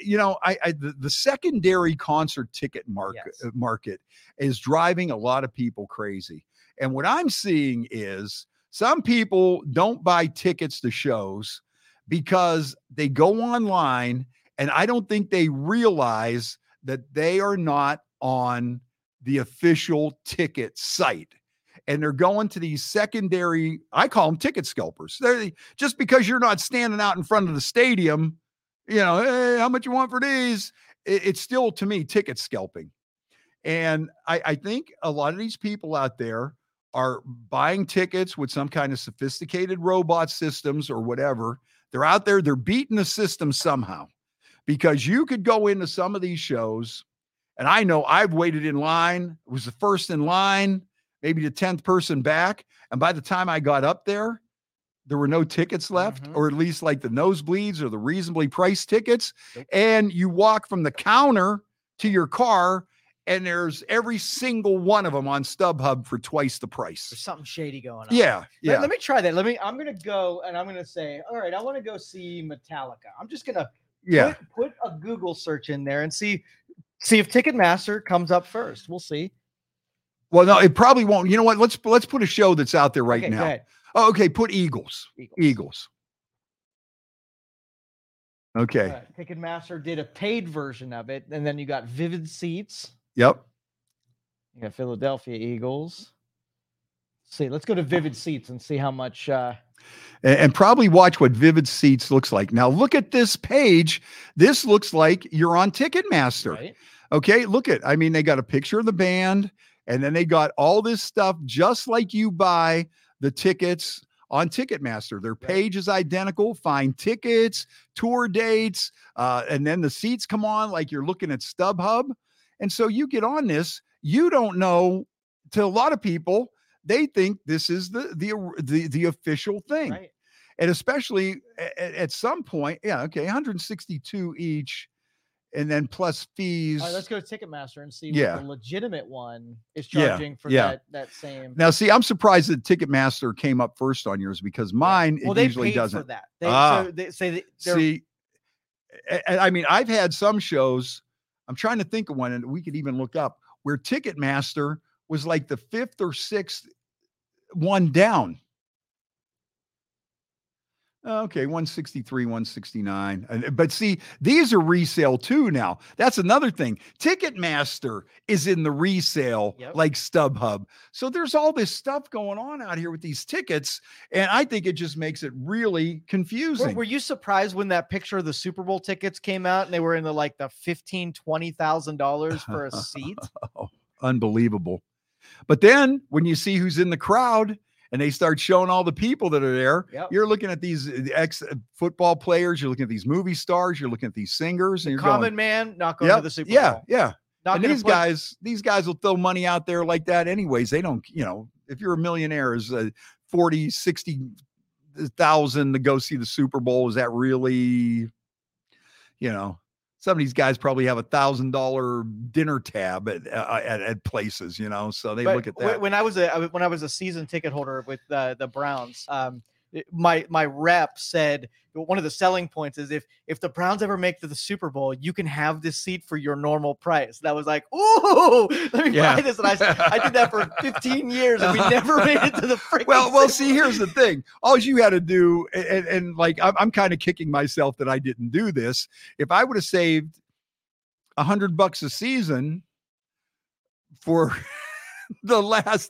the secondary concert ticket market is driving a lot of people crazy. And what I'm seeing is some people don't buy tickets to shows because they go online, and I don't think they realize that they are not on the official ticket site. And they're going to these secondary, I call them ticket scalpers. Just because you're not standing out in front of the stadium, you know, hey, how much you want for these? It's still, to me, ticket scalping. And I think a lot of these people out there are buying tickets with some kind of sophisticated robot systems or whatever. They're out there, they're beating the system somehow. Because you could go into some of these shows, and I know I've waited in line, was the first in line, maybe the 10th person back. And by the time I got up there were no tickets left, or at least like the nosebleeds or the reasonably priced tickets. And you walk from the counter to your car, and there's every single one of them on StubHub for twice the price. There's something shady going on. Yeah. Let me try that. I'm going to go and I'm going to say, all right, I want to go see Metallica. I'm just going to put a Google search in there and see if Ticketmaster comes up first. We'll see. Well, no, it probably won't. You know what? Let's put a show that's out there right now. Oh, okay. Put Eagles. Okay. Ticketmaster did a paid version of it, and then you got Vivid Seats. Yep. You got Philadelphia Eagles. Let's go to Vivid Seats and see how much. And probably watch what Vivid Seats looks like. Now, look at this page. This looks like you're on Ticketmaster. Right. Okay. They got a picture of the band, and then they got all this stuff just like you buy the tickets on Ticketmaster. Their page is identical. Find tickets, tour dates, and then the seats come on like you're looking at StubHub. And so you get on this. You don't know. To a lot of people, they think this is the official thing, right. And especially at some point, 162 each. And then plus fees. All right, let's go to Ticketmaster and see what the legitimate one is charging for that same. Now, see, I'm surprised that Ticketmaster came up first on yours because mine it usually doesn't. For that. They say see, I've had some shows. I'm trying to think of one, and we could even look up where Ticketmaster was like the 5th or 6th one down. Okay, 163, 169. But see, these are resale too now. That's another thing. Ticketmaster is in the resale like StubHub. So there's all this stuff going on out here with these tickets, and I think it just makes it really confusing. Were you surprised when that picture of the Super Bowl tickets came out and they were in the $15,000-$20,000 for a seat? Oh, unbelievable. But then when you see who's in the crowd, and they start showing all the people that are there. You're looking at these ex-football players. You're looking at these movie stars. You're looking at these singers. And you're common man not going to the Super Bowl. And these guys will throw money out there like that anyways. They don't, if you're a millionaire, is 40, 60,000 to go see the Super Bowl. Is that really, some of these guys probably have $1,000 dinner tab at places, so they look at that. When I was a season ticket holder with the Browns, my rep said one of the selling points is if the Browns ever make to the Super Bowl, you can have this seat for your normal price. That was like, ooh, let me buy this. And I did that for 15 years and we never made it to the freaking Well, see, here's the thing. All you had to do, and like, I'm kind of kicking myself that I didn't do this. If I would have saved $100 a season for the last,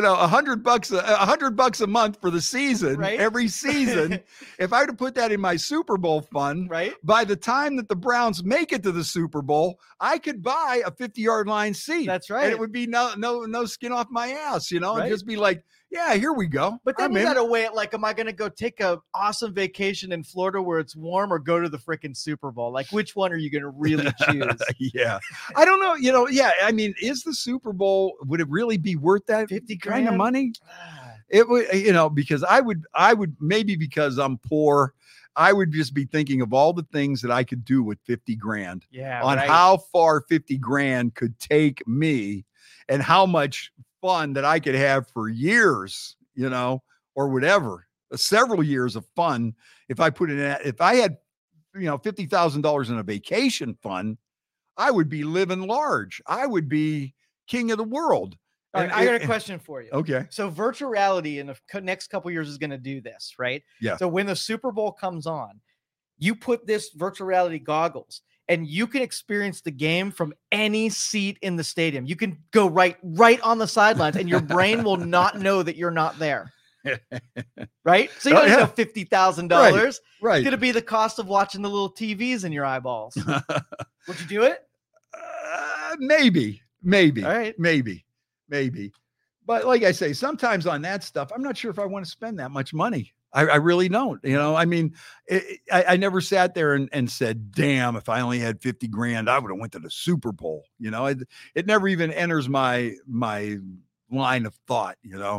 $100 a month for the season, every season. If I were to put that in my Super Bowl fund, by the time that the Browns make it to the Super Bowl, I could buy a 50-yard line seat. That's right. And it would be no skin off my ass, and just be like, yeah, here we go. But then you got to weigh it like, am I going to go take a awesome vacation in Florida where it's warm or go to the freaking Super Bowl? Like, which one are you going to really choose? Yeah. I don't know. Is the Super Bowl, would it really be worth that 50 kind of money? It would, because I would maybe because I'm poor, I would just be thinking of all the things that I could do with 50 grand on how far 50 grand could take me and how much fun that I could have for years, or whatever, several years of fun. If I put if I had, $50,000 in a vacation fund, I would be living large. I would be king of the world. All right, I got a question for you. Okay. So virtual reality in the next couple of years is going to do this, right? Yeah. So when the Super Bowl comes on, you put this virtual reality goggles and you can experience the game from any seat in the stadium. You can go right on the sidelines and your brain will not know that you're not there. Right? So you don't know $50,000. Right. It's going to be the cost of watching the little TVs in your eyeballs. Would you do it? Maybe. All right. Maybe. But like I say, sometimes on that stuff, I'm not sure if I want to spend that much money. I really don't. I never sat there and said, damn, if I only had 50 grand, I would have went to the Super Bowl. It never even enters my line of thought,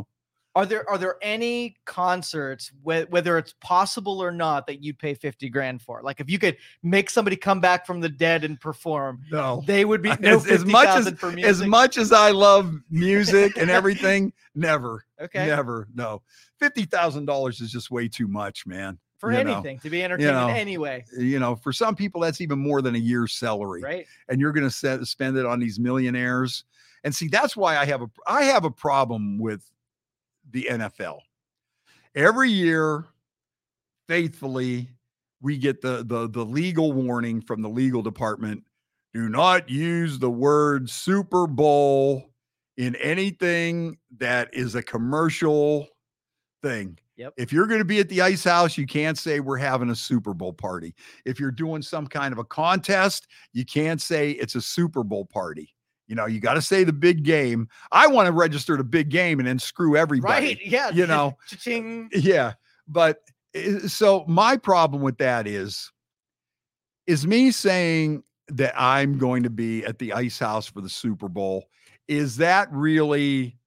Are there any concerts, whether it's possible or not, that you'd pay $50,000 for? Like if you could make somebody come back from the dead and perform, no, they would be as much as I love music and everything, never. Okay. Never. No. $50,000 is just way too much, man. For anything, to be entertained in any way. For some people, that's even more than a year's salary. Right. And you're going to spend it on these millionaires. And see, that's why I have a problem with the NFL. Every year, faithfully, we get the legal warning from the legal department. Do not use the word Super Bowl in anything that is a commercial thing. Yep. If you're going to be at the Ice House, you can't say we're having a Super Bowl party. If you're doing some kind of a contest, you can't say it's a Super Bowl party. You got to say the big game. I want to register the big game and then screw everybody. Right. Yeah. Cha-ching. Yeah. But so my problem with that is me saying that I'm going to be at the Ice House for the Super Bowl. Is that really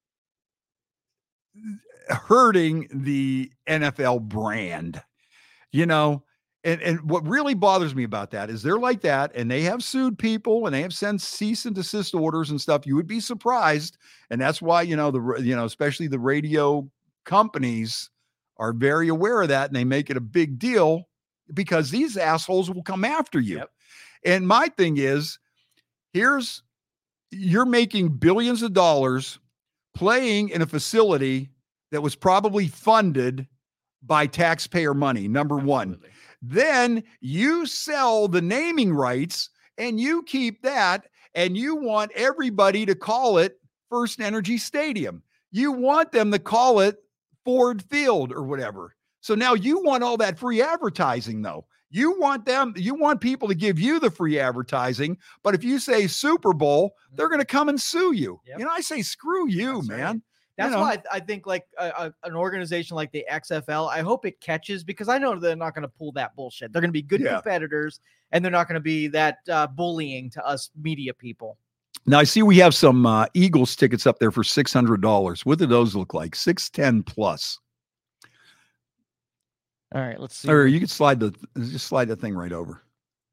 hurting the NFL brand? And what really bothers me about that is they're like that, and they have sued people, and they have sent cease and desist orders and stuff. You would be surprised, and that's why especially the radio companies are very aware of that, and they make it a big deal because these assholes will come after you. Yep. And my thing is, you're making billions of dollars playing in a facility that was probably funded by taxpayer money. Number one. Absolutely. Then you sell the naming rights and you keep that, and you want everybody to call it First Energy Stadium. You want them to call it Ford Field or whatever. So now you want all that free advertising though. You want people to give you the free advertising, but if you say Super Bowl, they're going to come and sue you. Yep. I say, screw you, That's man. Right. That's why I think like an organization like the XFL, I hope it catches, because I know they're not going to pull that bullshit. They're going to be good competitors, and they're not going to be that bullying to us media people. Now I see we have some Eagles tickets up there for $600. What do those look like? 610 plus. All right, let's see. Or you could slide the thing right over.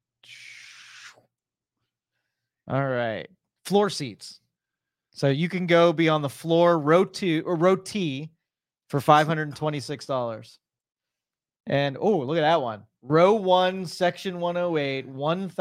All right, floor seats. So you can go be on the floor, row T for $526. And look at that one. Row 1, section 108,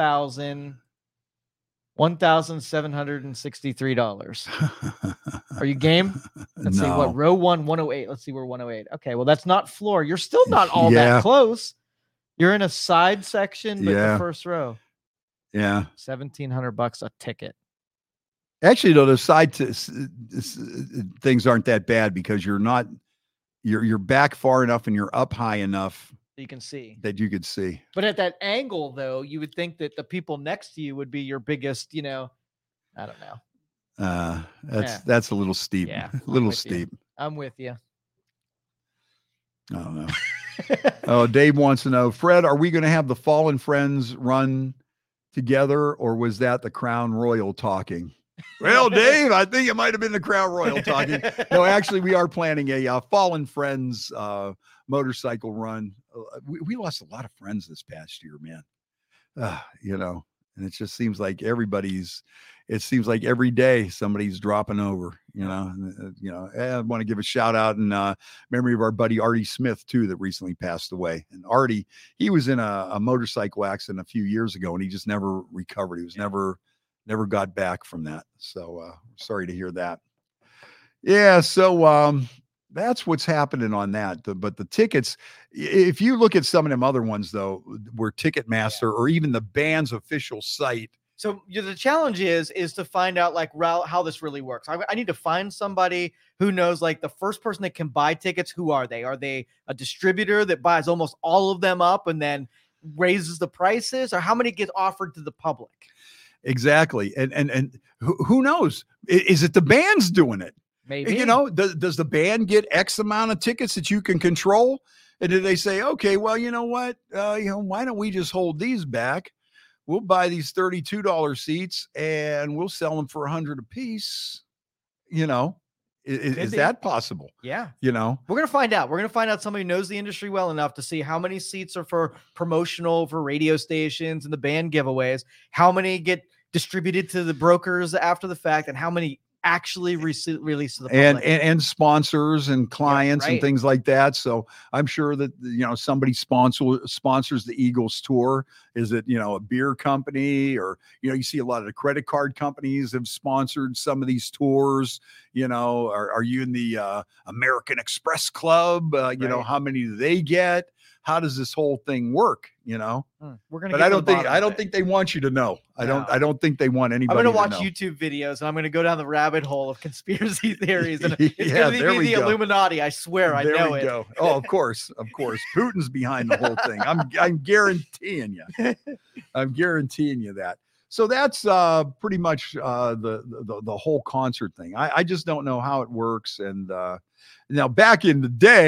$1,763. Are you game? Let's see what row 1, 108. Let's see where 108. Okay, well that's not floor. You're still not all that close. You're in a side section, but the first row. Yeah. $1,700 a ticket. Actually, though, the side things aren't that bad because you're back far enough and you're up high enough you can see that you could see. But at that angle, though, you would think that the people next to you would be your biggest, I don't know. That's a little steep. Yeah, a little steep. I'm with you. I don't know. Dave wants to know, Fred, are we going to have the Fallen Friends run together, or was that the Crown Royal talking? Well, Dave, I think it might have been the Crown Royal talking. No, actually, we are planning a Fallen Friends motorcycle run. We lost a lot of friends this past year, man. And it just seems like it seems like every day somebody's dropping over, I want to give a shout out in memory of our buddy Artie Smith too, that recently passed away. And Artie, he was in a motorcycle accident a few years ago, and he just never recovered. He was never got back from that. So sorry to hear that. Yeah. So that's what's happening on that. But the tickets, if you look at some of them other ones though, where Ticketmaster or even the band's official site. So the challenge is to find out like how this really works. I need to find somebody who knows like the first person that can buy tickets. Who are they? Are they a distributor that buys almost all of them up and then raises the prices, or how many get offered to the public? Exactly. And who knows? Is it the band's doing it? Maybe. Does the band get X amount of tickets that you can control? And do they say, okay, well, you know what? Why don't we just hold these back? We'll buy these $32 seats and we'll sell them for $100 a piece. Is that possible? Yeah. You know, we're going to find out. We're going to find out somebody who knows the industry well enough to see how many seats are for promotional for radio stations and the band giveaways, how many get distributed to the brokers after the fact, and how many actually released to the public. And sponsors and clients and things like that. So I'm sure that, you know, somebody sponsors the Eagles tour. Is it, you know, a beer company, or, you know, you see a lot of the credit card companies have sponsored some of these tours. You know, are you in the American Express Club? You know, how many do they get? How does this whole thing work? You know, we're gonna. But I don't think they want you to know. No. I don't think they want anybody. I'm gonna watch YouTube videos, and I'm gonna go down the rabbit hole of conspiracy theories, and it's gonna be the Illuminati. I swear, I know it. Go. Oh, of course. Putin's behind the whole thing. I'm guaranteeing you. I'm guaranteeing you that. So that's pretty much the whole concert thing. I just don't know how it works. And now back in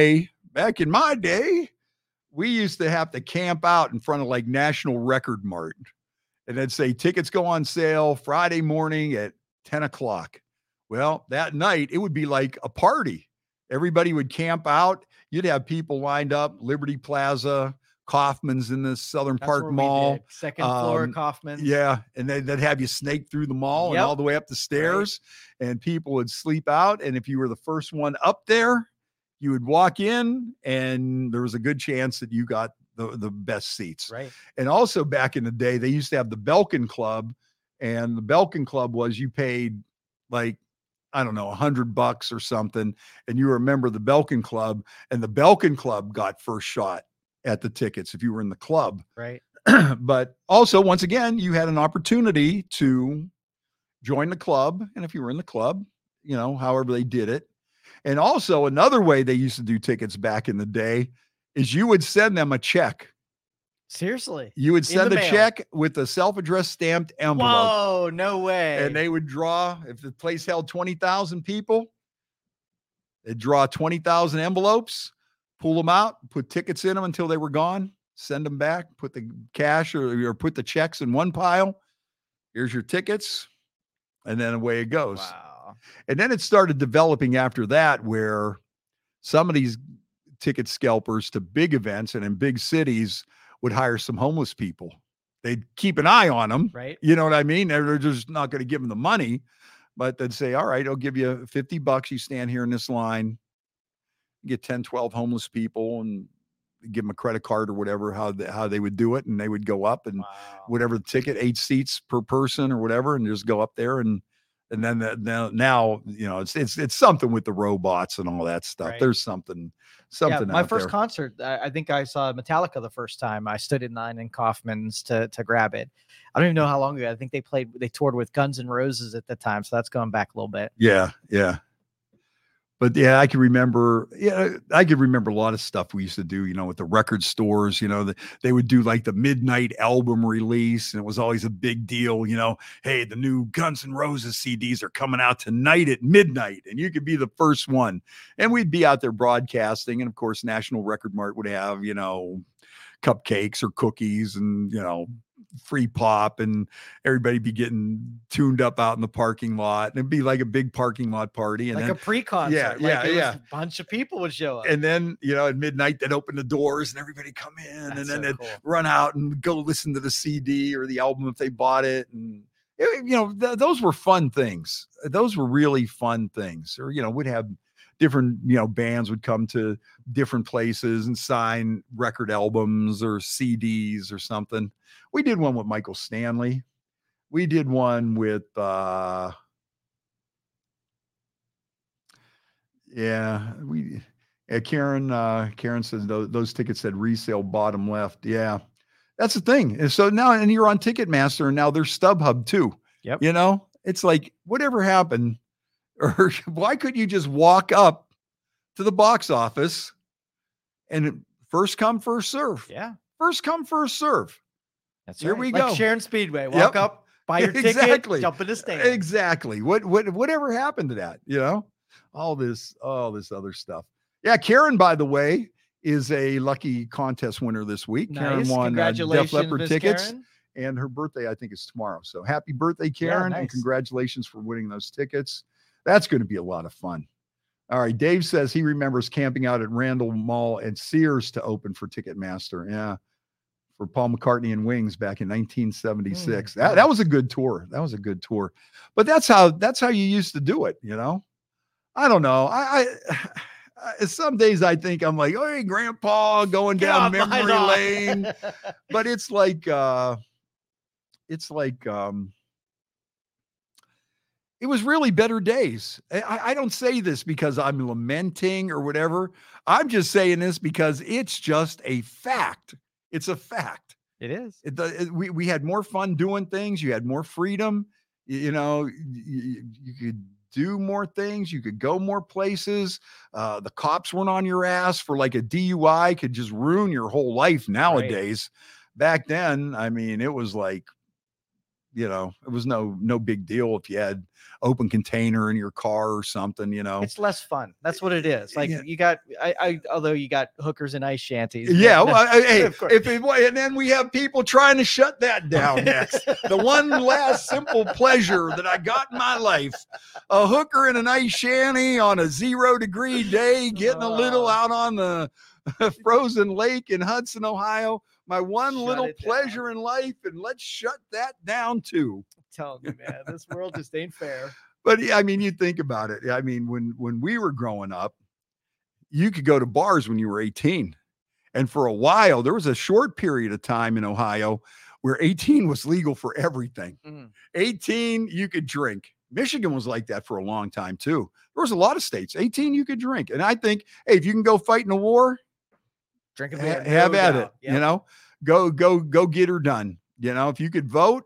my day, we used to have to camp out in front of like National Record Mart, and they'd say tickets go on sale Friday morning at 10 o'clock. Well, that night it would be like a party. Everybody would camp out. You'd have people lined up, Liberty Plaza, Kaufman's in the Southern Park Mall. Second floor, Kaufman's. Yeah. And they'd have you snake through the mall and all the way up the stairs, and people would sleep out. And if you were the first one up there, you would walk in, and there was a good chance that you got the best seats. Right. And also back in the day, they used to have the Belkin Club, and the Belkin Club was you paid like, I don't know, $100 or something, and you were a member of the Belkin Club, and the Belkin Club got first shot at the tickets if you were in the club. Right. But also, once again, you had an opportunity to join the club. And if you were in the club, you know, however they did it. And also another way they used to do tickets back in the day is you would send them a check. Seriously? You would send a check with a self-addressed stamped envelope. Whoa, no way. And they would draw, if the place held 20,000 people, they'd draw 20,000 envelopes, pull them out, put tickets in them until they were gone, send them back, put the cash or put the checks in one pile. Here's your tickets. And then away it goes. Wow. And then it started developing after that, where some of these ticket scalpers to big events and in big cities would hire some homeless people. They'd keep an eye on them. Right. You know what I mean? They're just not going to give them the money, but they'd say, all right, I'll give you $50. You stand here in this line, get 10, 12 homeless people, and give them a credit card or whatever, how they would do it. And they would go up and whatever the ticket, 8 seats per person or whatever, and just go up there. And then now, you know, it's something with the robots and all that stuff. Right. There's something my first there. Concert, I think I saw Metallica the first time. I stood in line in Kaufman's to grab it. I don't even know how long ago. I think they toured with Guns N' Roses at the time. So that's going back a little bit. Yeah. Yeah. But yeah, I can remember a lot of stuff we used to do, you know, with the record stores. You know, they would do like the midnight album release, and it was always a big deal. You know, hey, the new Guns N' Roses CDs are coming out tonight at midnight, and you could be the first one. And we'd be out there broadcasting, and of course, National Record Mart would have, you know, cupcakes or cookies, and, you know, free pop, and everybody be getting tuned up out in the parking lot, and it'd be like a big parking lot party, and like then a pre-concert. A bunch of people would show up, and then, you know, at midnight they'd open the doors and everybody come in. That's and then they'd run out and go listen to the CD or the album if they bought it. And you know, those were fun things. Those were really fun things. Or, you know, we'd have different, you know, bands would come to different places and sign record albums or CDs or something. We did one with Michael Stanley. We did one with, Karen says those tickets said resale bottom left. Yeah, that's the thing. And so now, and you're on Ticketmaster, and now there's StubHub too. Yep. You know, it's like, whatever happened, or why couldn't you just walk up to the box office and first come, first serve? Yeah. First come, first serve. That's Here right. we like go. Sharon Speedway. Walk up, buy your ticket, jump in the stand. Exactly. Whatever happened to that? You know, all this other stuff. Yeah. Karen, by the way, is a lucky contest winner this week. Nice. Karen won Congratulations, Def Leppard tickets. Karen. And her birthday, I think, is tomorrow. So happy birthday, Karen. Yeah, nice. And congratulations for winning those tickets. That's going to be a lot of fun. All right. Dave says he remembers camping out at Randall Mall and Sears to open for Ticketmaster. Yeah. For Paul McCartney and Wings back in 1976. That was a good tour. That was a good tour. But that's how you used to do it, you know? I don't know. I some days I think I'm like, hey, Grandpa, going down memory lane. But it's like it was really better days. I don't say this because I'm lamenting or whatever. I'm just saying this because it's just a fact. It's a fact. It is. We had more fun doing things. You had more freedom. You know, you could do more things. You could go more places. The cops weren't on your ass for like a DUI could just ruin your whole life nowadays. Right. Back then, I mean, it was like, you know, it was no big deal if you had open container in your car or something, you know. It's less fun. That's what it is. Like you got, although you got hookers and ice shanties. Yeah. Well, hey, and then we have people trying to shut that down next. The one last simple pleasure that I got in my life, a hooker in an ice shanty on a 0-degree day, getting a little out on the frozen lake in Hudson, Ohio. My one little pleasure in life, and let's shut that down too. I'm telling you, man, this world just ain't fair. But I mean, you think about it. I mean, when we were growing up, you could go to bars when you were 18. And for a while, there was a short period of time in Ohio where 18 was legal for everything. 18, you could drink. Michigan was like that for a long time too. There was a lot of states, 18, you could drink. And I think, hey, if you can go fight in a war, drink a beer, have at it. Yep. You know, go get her done. You know, if you could vote,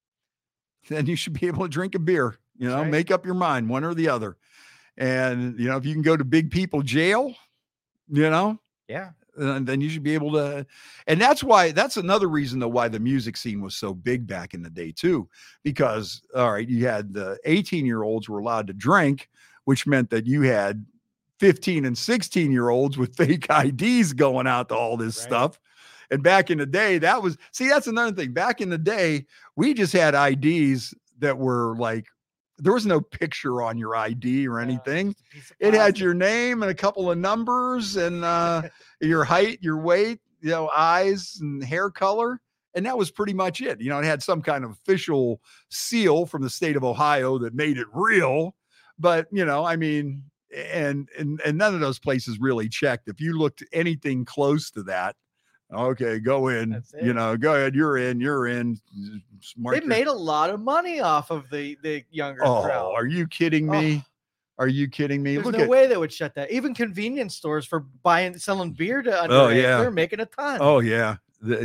then you should be able to drink a beer, you know, make up your mind, one or the other. And, you know, if you can go to big people jail, you know, then you should be able to. And that's another reason though, why the music scene was so big back in the day too, because, all right, you had the 18-year-olds were allowed to drink, which meant that you had 15 and 16-year-olds with fake IDs going out to all this stuff. And back in the day, that's another thing. Back in the day, we just had IDs that were like, there was no picture on your ID or anything. It had your name and a couple of numbers and your height, your weight, you know, eyes and hair color. And that was pretty much it. You know, it had some kind of official seal from the state of Ohio that made it real. But, you know, I mean, and none of those places really checked. If you looked anything close to that, okay, go in, you know, go ahead. You're in. They made a lot of money off of the younger crowd. Are you kidding me? Are you kidding me? There's no way they would shut that. Even convenience stores for selling beer to underage, they're making a ton. Oh yeah.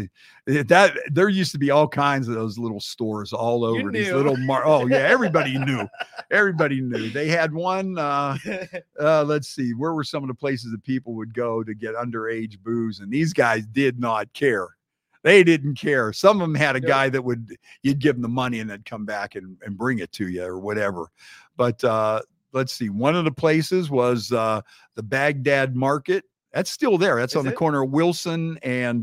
There used to be all kinds of those little stores all over these little everybody knew. They had one let's see, where were some of the places that people would go to get underage booze, and these guys did not care. They didn't care. Some of them had a guy that you'd give them the money and then come back and bring it to you or whatever. But let's see, one of the places was the Baghdad Market. That's still there. That's on the corner of Wilson and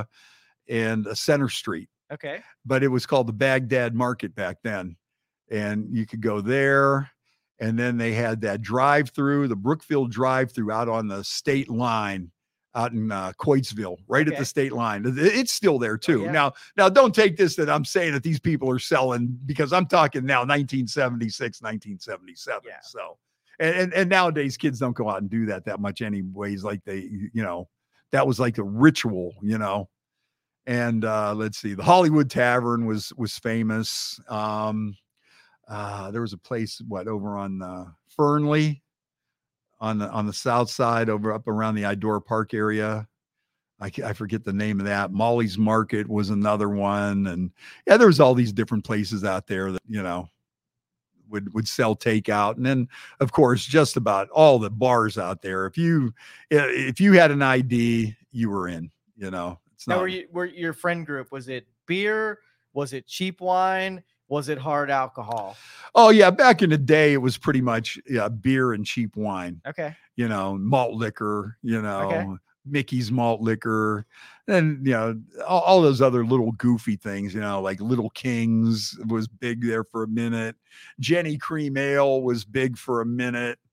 Center Street. Okay. But it was called the Baghdad Market back then. And you could go there. And then they had that drive-through, the Brookfield drive-through out on the state line out in Coatesville, right at the state line. It's still there too. Oh, yeah. Now don't take this that I'm saying that these people are selling, because I'm talking now 1976, 1977. Yeah. So And nowadays kids don't go out and do that much anyways. Like they, you know, that was like a ritual, you know. And let's see, the Hollywood Tavern was famous. There was a place over on Fernley on the south side, up around the Idora Park area. I forget the name of that. Molly's Market was another one. And yeah, there was all these different places out there that, you know, would sell takeout. And then of course, just about all the bars out there. If you had an ID, you were in, you know. Now, were your friend group, was it beer? Was it cheap wine? Was it hard alcohol? Oh yeah. Back in the day, it was pretty much beer and cheap wine. Okay. You know, malt liquor, you know, Mickey's malt liquor, and, you know, all those other little goofy things, you know, like Little Kings was big there for a minute. Jenny Cream Ale was big for a minute.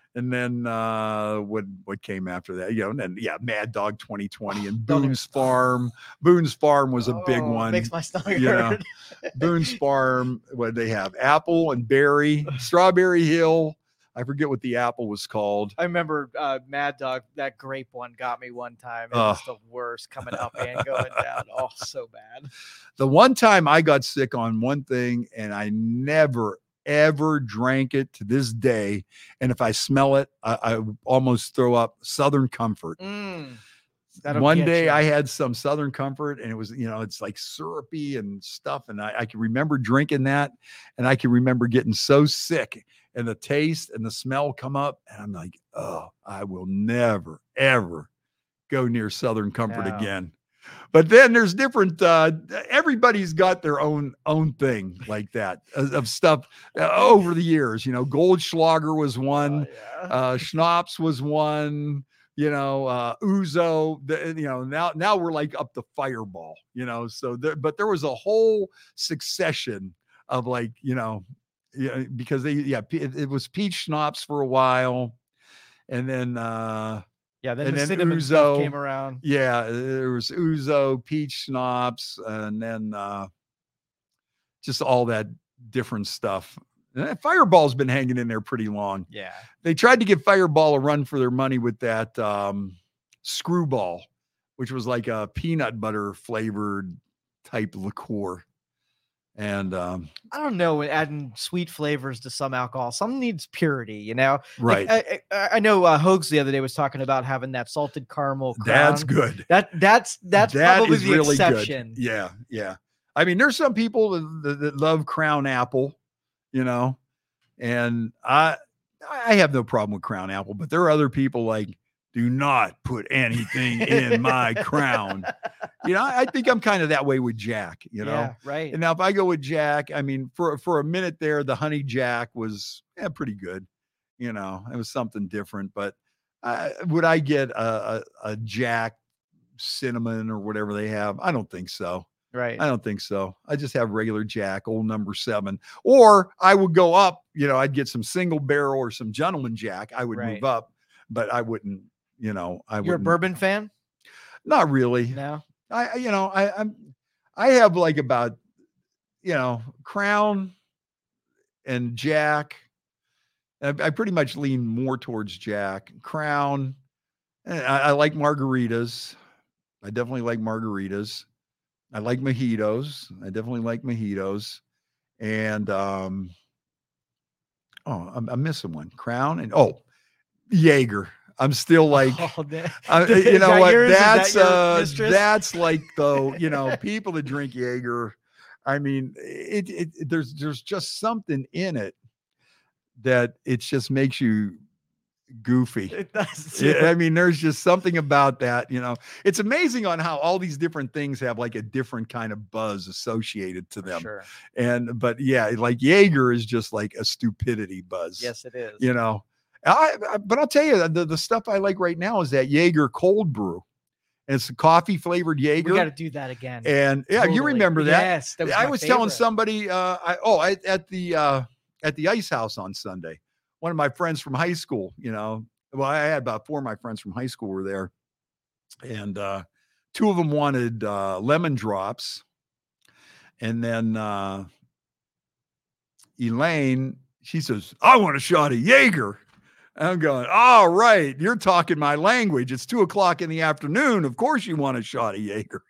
And then what came after that? And then Mad Dog 2020 and Boone's Farm. Boone's Farm was a big one. Makes my stomach hurt. Boone's Farm. What did they have? Apple and berry, Strawberry Hill. I forget what the apple was called. I remember Mad Dog, that grape one got me one time. It was the worst, coming up and going down. Oh, so bad. The one time I got sick on one thing, and I never, ever drank it to this day. And if I smell it, I almost throw up. Southern Comfort. One day I had some Southern Comfort, and it was, it's like syrupy and stuff. And I can remember drinking that, and I can remember getting so sick. And the taste and the smell come up, and I'm like, oh, I will never, ever go near Southern Comfort again. But then there's different, everybody's got their own thing like that of stuff over the years. Goldschlager was one, Schnapps was one, Ouzo, now we're like up to Fireball, so but there was a whole succession of like, because it was peach schnapps for a while, and then then the cinnamon stuff came around. Yeah, there was Ouzo, peach schnapps, and then just all that different stuff. Fireball's been hanging in there pretty long. Yeah, they tried to give Fireball a run for their money with that Screwball, which was like a peanut butter flavored type liqueur. And I don't know, adding sweet flavors to some alcohol, some needs purity, Right. Like, I know Hoax the other day was talking about having that salted caramel Crown. That's good. That's probably the really exception. Good. Yeah. I mean, there's some people that love Crown Apple, and I have no problem with Crown Apple, but there are other people like, do not put anything in my Crown. I think I'm kind of that way with Jack, Yeah, right. And now if I go with Jack, I mean, for a minute there, the Honey Jack was pretty good. It was something different, but would I get a Jack cinnamon or whatever they have? I don't think so. Right. I don't think so. I just have regular Jack, old number 7, or I would go up, I'd get some single barrel or some Gentleman Jack. I would move up, but I wouldn't. You're a bourbon fan? Not really. No. I have like about, Crown and Jack. I pretty much lean more towards Jack. Crown. I like margaritas. I definitely like margaritas. I like mojitos. I definitely like mojitos. And I'm missing one. Crown and Jaeger. I'm still like, you know what? That's like people that drink Jaeger. I mean, there's just something in it that it just makes you goofy. It does. I mean, there's just something about that. It's amazing on how all these different things have like a different kind of buzz associated to them. Sure. But like Jaeger is just like a stupidity buzz. Yes, it is. But I'll tell you, the stuff I like right now is that Jaeger cold brew. And it's a coffee flavored Jaeger. We got to do that again. And totally. You remember that? Yes, that was I was telling somebody at the Ice House on Sunday. One of my friends from high school, I had about 4 of my friends from high school were there, and 2 of them wanted lemon drops, and then Elaine, she says, "I want a shot of Jaeger." I'm going, all right, you're talking my language. It's 2:00 in the afternoon. Of course you want a shot of Jaeger,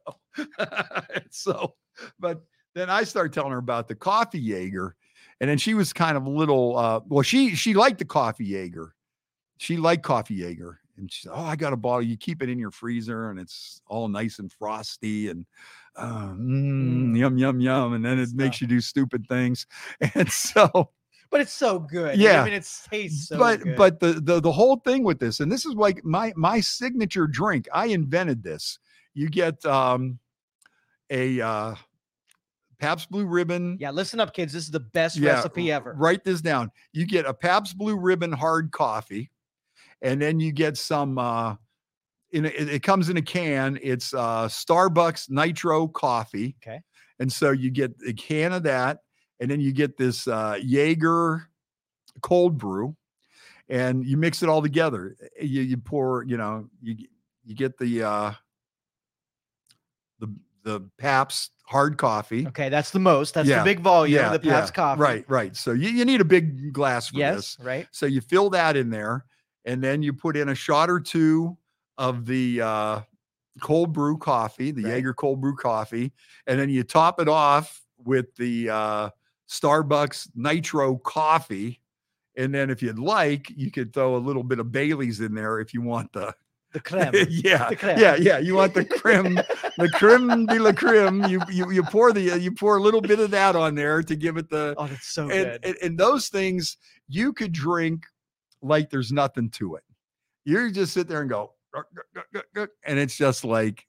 So, but then I started telling her about the coffee Jaeger, and then she was kind of a little, she liked the coffee Jaeger. She liked coffee Jaeger. And she said, "Oh, I got a bottle. You keep it in your freezer and it's all nice and frosty and yum, yum, yum. And then it makes you do stupid things." And so, but it's so good. Yeah. I mean, it tastes so good. But the whole thing with this, and this is like my signature drink. I invented this. You get a Pabst Blue Ribbon. Yeah, listen up, kids. This is the best recipe ever. Write this down. You get a Pabst Blue Ribbon hard coffee, and then you get some. It comes in a can. It's Starbucks Nitro coffee. Okay. And so you get a can of that, and then you get this Jaeger cold brew, and you mix it all together. You pour, you get the Pabst hard coffee. Okay, that's the most. That's the big volume. The Pabst coffee. Right. So you need a big glass for this. Right. So you fill that in there, and then you put in a shot or two of the cold brew coffee, the Jaeger cold brew coffee, and then you top it off with the Starbucks Nitro coffee. And then if you'd like, you could throw a little bit of Bailey's in there if you want the creme. Yeah. You want the creme, the creme de la creme. You pour a little bit of that on there to give it the. Oh, that's so good. And those things you could drink like there's nothing to it. You just sit there and go, and it's just like,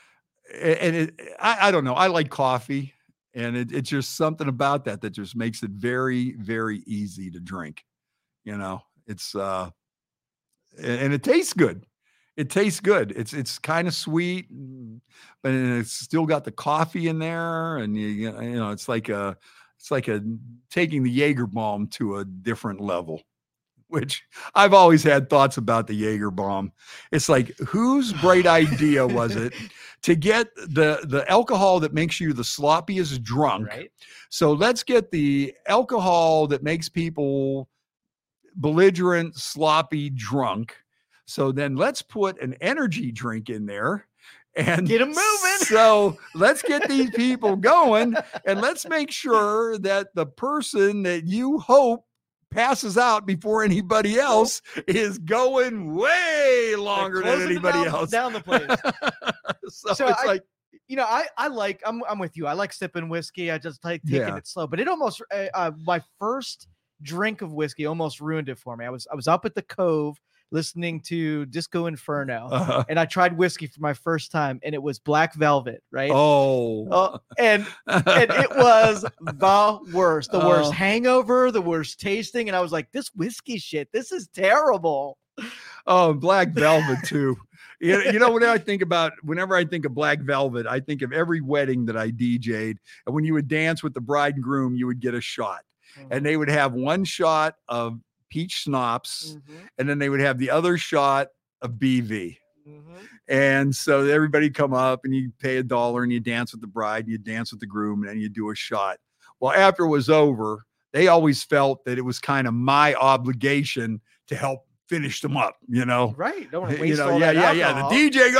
I don't know. I like coffee, and it's just something about that just makes it very, very easy to drink. It's and it tastes good. It tastes good. It's kind of sweet, but it's still got the coffee in there, and it's like taking the Jaeger bomb to a different level. Which I've always had thoughts about the Jaeger bomb. It's like, whose bright idea was it to get the alcohol that makes you the sloppiest drunk? Right. So let's get the alcohol that makes people belligerent, sloppy, drunk. So then let's put an energy drink in there and get them moving. So let's get these people going, and let's make sure that the person that you hope passes out before anybody else is going way longer than anybody else down the place. So it's like, I'm with you. I like sipping whiskey. I just like taking it slow, but it almost my first drink of whiskey almost ruined it for me. I was up at the Cove listening to Disco Inferno, and I tried whiskey for my first time, and it was Black Velvet, right? And it was the worst hangover, the worst tasting, and I was like, this whiskey shit, this is terrible. Oh, Black Velvet too. What I think about whenever I think of Black Velvet, I think of every wedding that I DJ'd, and when you would dance with the bride and groom, you would get a shot, and they would have one shot of peach schnapps, and then they would have the other shot of BV. And so everybody come up, and you pay $1, and you dance with the bride, and you dance with the groom, and then you do a shot. Well, after it was over, they always felt that it was kind of my obligation to help finish them up, Right. Don't want to waste all that The alcohol. DJ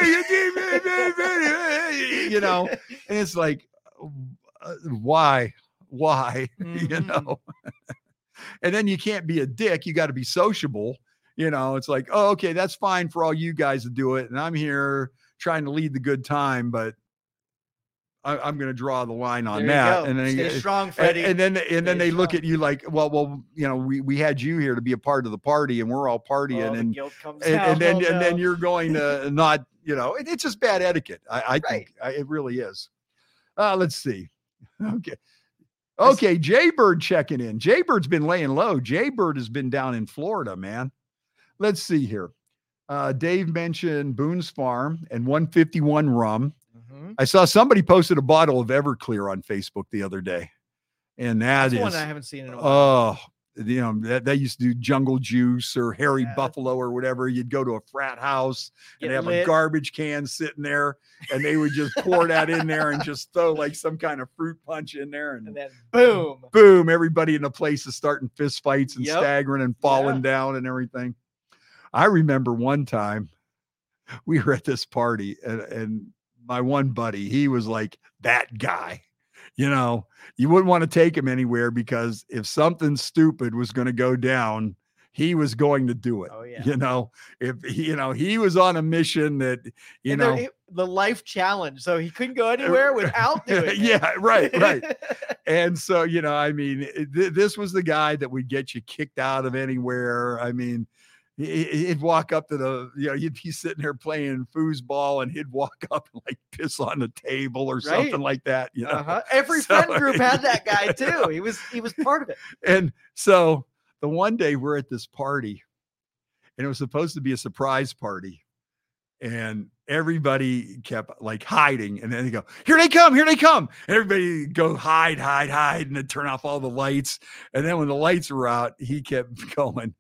go, hey, and it's like, why? And then you can't be a dick. You got to be sociable. It's like, oh, okay, that's fine for all you guys to do it. And I'm here trying to lead the good time, but I'm going to draw the line on that. Go. And then stay strong, Freddie. And then they look at you like, well, we had you here to be a part of the party, and we're all partying, and guilt comes out. And then you're going to not, it's just bad etiquette. I think it really is. Let's see. Okay, Jaybird checking in. Jaybird's been laying low. Jaybird has been down in Florida, man. Let's see here. Dave mentioned Boone's Farm and 151 rum. I saw somebody posted a bottle of Everclear on Facebook the other day, and that's one I haven't seen in a while. They used to do Jungle Juice or Harry Buffalo or whatever. You'd go to a frat house and have a garbage can sitting there, and they would just pour that in there and just throw like some kind of fruit punch in there, and then boom, everybody in the place is starting fist fights and staggering and falling down and everything. I remember one time we were at this party, and my one buddy, he was like that guy. You wouldn't want to take him anywhere, because if something stupid was going to go down, he was going to do it. Oh, yeah. If he was on a mission that, the life challenge. So he couldn't go anywhere without doing it. Yeah, right. And so, this was the guy that would get you kicked out of anywhere. I mean, he'd walk up to you'd be sitting there playing foosball, and he'd walk up and like piss on the table or something like that. Every friend group had that guy too. He was part of it. And so the one day we're at this party, and it was supposed to be a surprise party, and everybody kept like hiding, and then they go, here they come, and everybody go hide, and then turn off all the lights. And then when the lights were out, he kept going,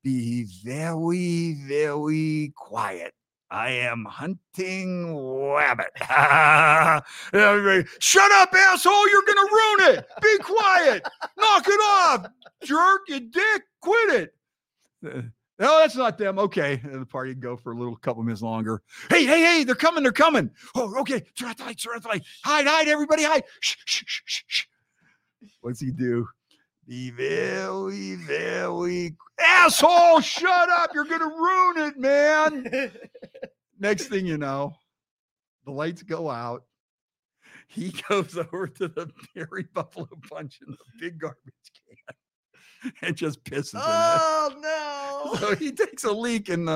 be very, very quiet. I am hunting rabbit. Everybody, shut up, asshole. You're going to ruin it. Be quiet. Knock it off. Jerk, you dick. Quit it. No, that's not them. Okay. And the party would go for a couple minutes longer. Hey, they're coming. They're coming. Oh, okay. Turn out the light. Hide, everybody, hide. Shh. What's he do? Be very, very asshole. Shut up. You're going to ruin it, man. Next thing you know, the lights go out. He goes over to the Berry Buffalo Punch in the big garbage can and just pisses in it. Oh no. So he takes a leak in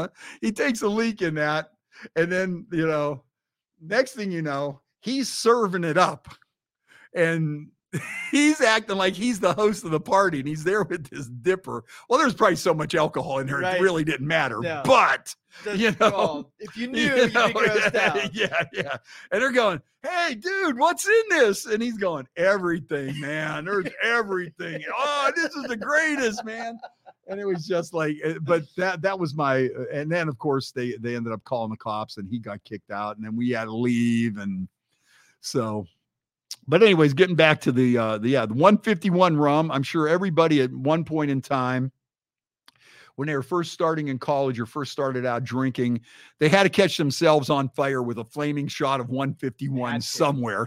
that. And then, next thing you know, he's serving it up. And he's acting like he's the host of the party and he's there with this dipper. Well, there's probably so much alcohol in there. Right. It really didn't matter. No. But, if you knew, you'd be grossed out. Yeah. And they're going, hey, dude, what's in this? And he's going, everything, man. There's everything. Oh, this is the greatest, man. And it was just like, but that was my, and then of course they ended up calling the cops and he got kicked out and then we had to leave. And so, but anyways, getting back to the 151 rum, I'm sure everybody at one point in time, when they were first starting in college or first started out drinking, they had to catch themselves on fire with a flaming shot of 151 somewhere.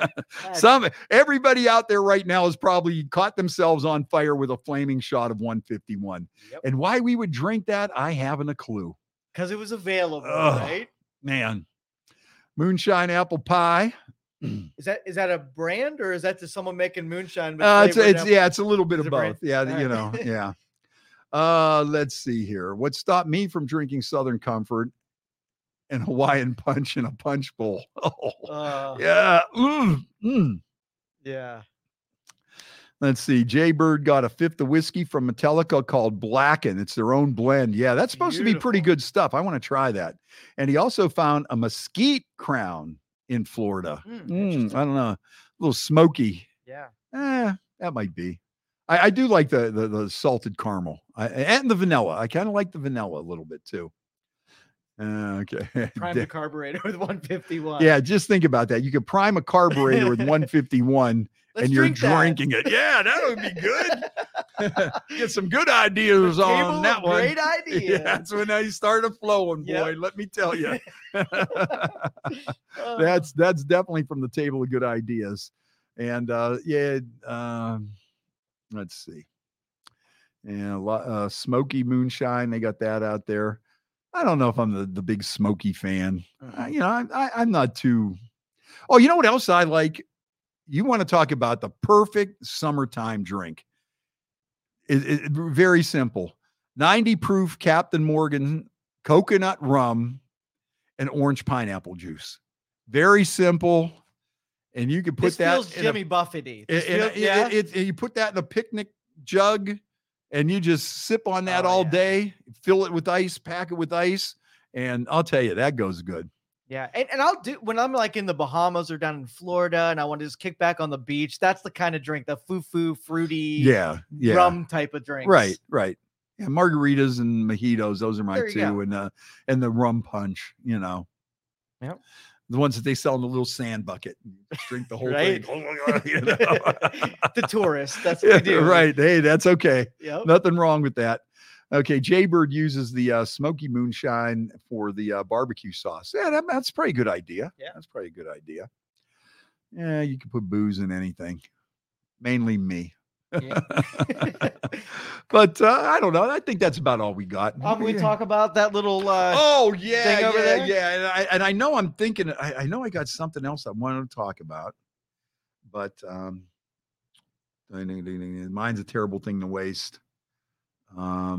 Everybody out there right now has probably caught themselves on fire with a flaming shot of 151. Yep. And why we would drink that, I haven't a clue. Because it was available, right? Man. Moonshine apple pie. Is that a brand or is that just someone making moonshine? It's a little bit of both. Yeah, let's see here. What stopped me from drinking Southern Comfort and Hawaiian Punch in a punch bowl? Yeah. Yeah. Let's see. Jay Bird got a fifth of whiskey from Metallica called Blacken. It's their own blend. Yeah, that's supposed to be pretty good stuff. I want to try that. And he also found a Mesquite Crown in Florida. I don't know. A little smoky. Yeah. That might be. I do like the salted caramel and the vanilla. I kind of like the vanilla a little bit too. Okay. Prime the carburetor with 151. Yeah, just think about that. You could prime a carburetor with 151 and you're drinking it. Yeah, that would be good. Get some good ideas on that one. Great idea. Yeah, that's when they started flowing, boy. Yep. Let me tell you. That's definitely from the table of good ideas. And let's see. Yeah, smoky moonshine. They got that out there. I don't know if I'm the big smoky fan. I'm not too. Oh, you know what else I like? You want to talk about the perfect summertime drink. It very simple. 90 proof Captain Morgan coconut rum and orange pineapple juice. Very simple. And you can put that feels Jimmy Buffett-y. You put that in a picnic jug and you just sip on that all day, fill it with ice, pack it with ice. And I'll tell you, that goes good. Yeah. And I'll do when I'm like in the Bahamas or down in Florida and I want to just kick back on the beach. That's the kind of drink, the foo-foo, fruity, rum type of drink. Right. Yeah, margaritas and mojitos, those are my two. And the rum punch, Yep. The ones that they sell in the little sand bucket. Drink the whole thing. The tourists. That's what they do. Right. Hey, that's okay. Yep. Nothing wrong with that. Okay. Jay Bird uses the smoky moonshine for the barbecue sauce. Yeah, that's a pretty good idea. Yeah. That's probably a good idea. Yeah, you can put booze in anything. Mainly me. Yeah. But I don't know. I think that's about all we got. We talk about that little thing over there. Yeah. And I know I'm thinking. I know I got something else I wanted to talk about, but mine's a terrible thing to waste. I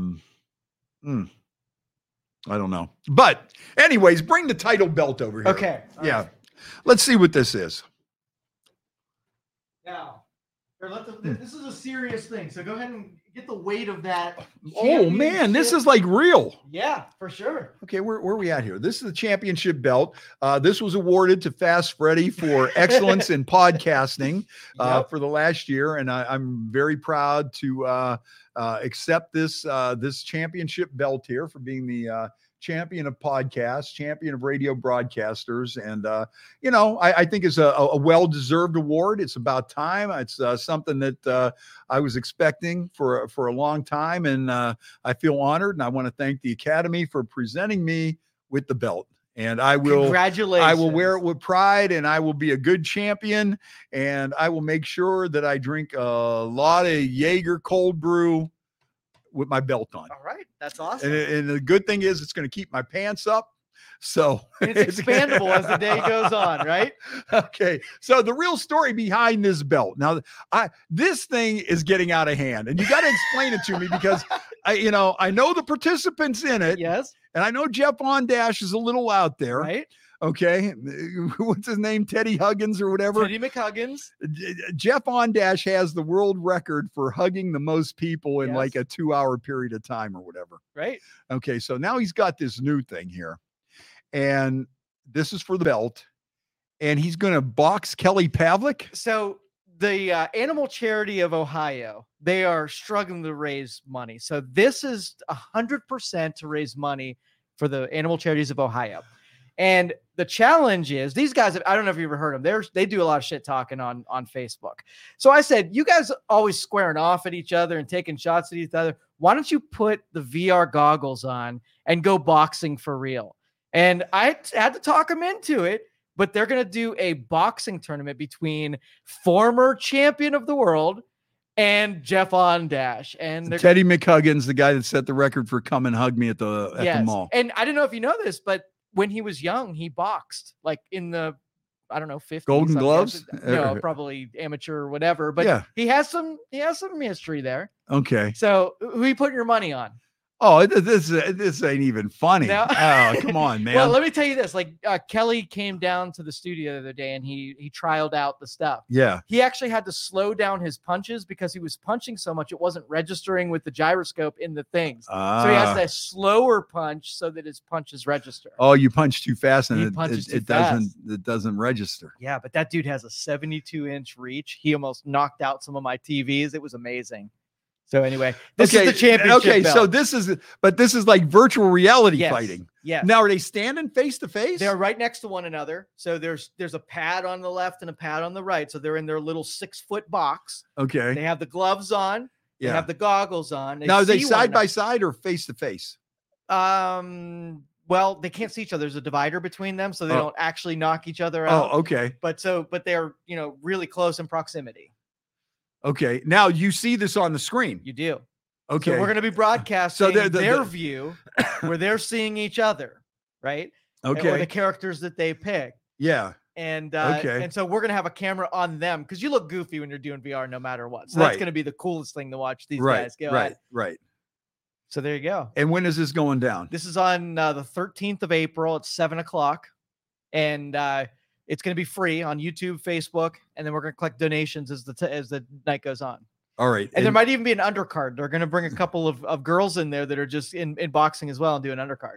don't know. But anyways, bring the title belt over here. Okay. Yeah. Let's see what this is. Now. This is a serious thing, so go ahead and get the weight of that. Oh man, this is like real. Yeah, for sure. Okay, where are we at here? This is the championship belt. This was awarded to Fast Freddy for excellence in podcasting for the last year, and I'm very proud to accept this championship belt here for being the champion of podcasts, champion of radio broadcasters. And, I think it's a well-deserved award. It's about time. It's something that I was expecting for a long time. And I feel honored. And I want to thank the Academy for presenting me with the belt. And I will, congratulations. I will wear it with pride, and I will be a good champion. And I will make sure that I drink a lot of Jaeger cold brew with my belt on. All right. That's awesome. And the good thing is it's going to keep my pants up. So it's expandable as the day goes on, right? Okay. So the real story behind this belt. Now, this thing is getting out of hand, and you got to explain it to me because I know the participants in it. Yes. And I know Jeff Ondash is a little out there. Right. Okay. What's his name? Teddy Huggins or whatever. Teddy McHuggins. Jeff Ondash has the world record for hugging the most people in like a 2-hour period of time or whatever. Right. Okay. So now he's got this new thing here, and this is for the belt, and he's going to box Kelly Pavlik. So the Animal Charity of Ohio, they are struggling to raise money. So this is 100% to raise money for the Animal Charities of Ohio. And the challenge is these guys, I don't know if you ever heard them. They do a lot of shit talking on Facebook. So I said, you guys always squaring off at each other and taking shots at each other. Why don't you put the VR goggles on and go boxing for real? And I had to talk them into it, but they're going to do a boxing tournament between former champion of the world and Jeff Ondash. And Teddy McHuggins, the guy that set the record for come and hug me at the mall. And I don't know if you know this, but when he was young, he boxed like in the, I don't know, 50s. Golden Gloves? No, probably amateur or whatever. But yeah, he has some history there. Okay. So who you putting your money on? Oh, this ain't even funny. No. Oh, come on, man. Well, let me tell you this. Like Kelly came down to the studio the other day and he trialed out the stuff. Yeah. He actually had to slow down his punches because he was punching so much it wasn't registering with the gyroscope in the things. So he has to slower punch so that his punches register. Oh, you punch too fast and it doesn't register. Yeah, but that dude has a 72-inch reach. He almost knocked out some of my TVs. It was amazing. So anyway, this is the championship belt. So this is like virtual reality fighting. Yeah. Now, are they standing face to face? They're right next to one another. So there's a pad on the left and a pad on the right. So they're in their little 6-foot box. Okay. They have the gloves on. They have the goggles on. Now, are they side by side or face to face? Well, they can't see each other. There's a divider between them, so they don't actually knock each other out. Oh, okay. But they're really close in proximity. Okay. Now you see this on the screen. You do. Okay. So we're going to be broadcasting their view where they're seeing each other, right? Okay. Or the characters that they pick. Yeah. And and so we're going to have a camera on them because you look goofy when you're doing VR no matter what. So that's going to be the coolest thing to watch these guys go at. Right. So there you go. And when is this going down? This is on the 13th of April at 7:00. And it's going to be free on YouTube, Facebook, and then we're going to collect donations as the night goes on. All right. And there might even be an undercard. They're going to bring a couple of girls in there that are just in boxing as well and do an undercard.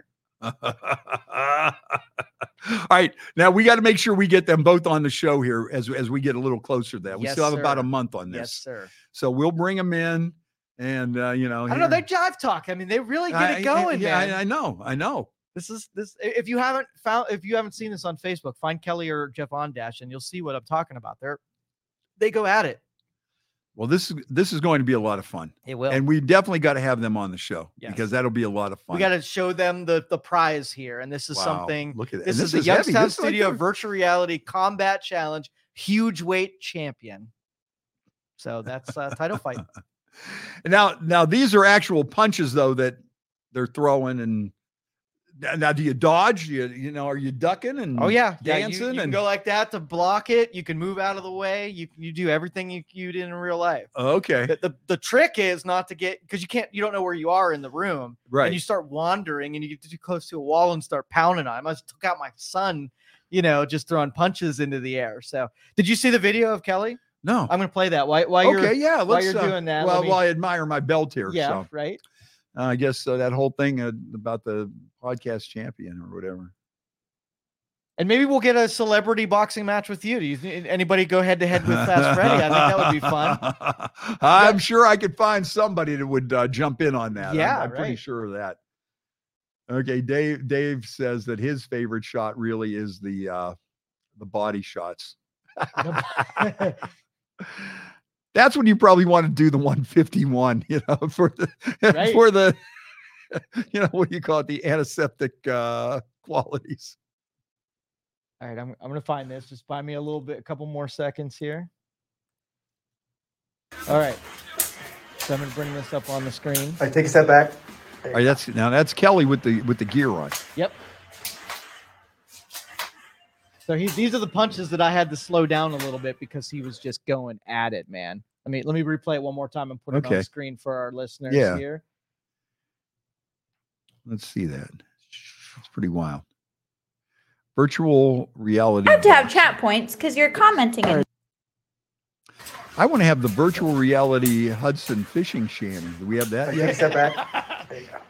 All right. Now we got to make sure we get them both on the show here as we get a little closer to that. We still have about a month on this. Yes, sir. So we'll bring them in and, I don't know. They jive talk. I mean, they really get it going, man. I know. This if you haven't seen this on Facebook, find Kelly or Jeff Ondash and you'll see what I'm talking about. They go at it. Well, this is going to be a lot of fun. It will. And we definitely got to have them on the show because that'll be a lot of fun. We got to show them the prize here. And this is something. Look at it. This is the Youngstown Studio Virtual Reality Combat Challenge Huge Weight Champion. So that's title fight. Now these are actual punches though that they're throwing. And now do you dodge? Are you ducking and dancing? You can go like that to block it. You can move out of the way. You do everything you did in real life. Okay. The trick is not to get, because you don't know where you are in the room. Right. And you start wandering and you get too close to a wall and start pounding on him. I just took out my son, just throwing punches into the air. So did you see the video of Kelly? No. I'm going to play that while you're while you're doing that. Well, while I admire my belt here. Yeah, so. right. I guess that whole thing about the podcast champion or whatever. And maybe we'll get a celebrity boxing match with you. Do you think anybody go head to head with Fast Freddy? I think that would be fun. I'm sure I could find somebody that would jump in on that. Yeah, I'm pretty sure of that. Okay, Dave says that his favorite shot really is the body shots. That's when you probably want to do the 151, for the what do you call it? The antiseptic qualities. All right, I'm going to find this. Just buy me a couple more seconds here. All right. So I'm going to bring this up on the screen. All right, take a step back. All right, that's Kelly with the gear on. Yep. So these are the punches that I had to slow down a little bit because he was just going at it, man. Let me replay it one more time and put it on the screen for our listeners here. Let's see that. It's pretty wild. Virtual reality. I have to have chat points because you're commenting. I want to have the virtual reality Hudson fishing shanty. Do we have that yet? Take a step back. There you go.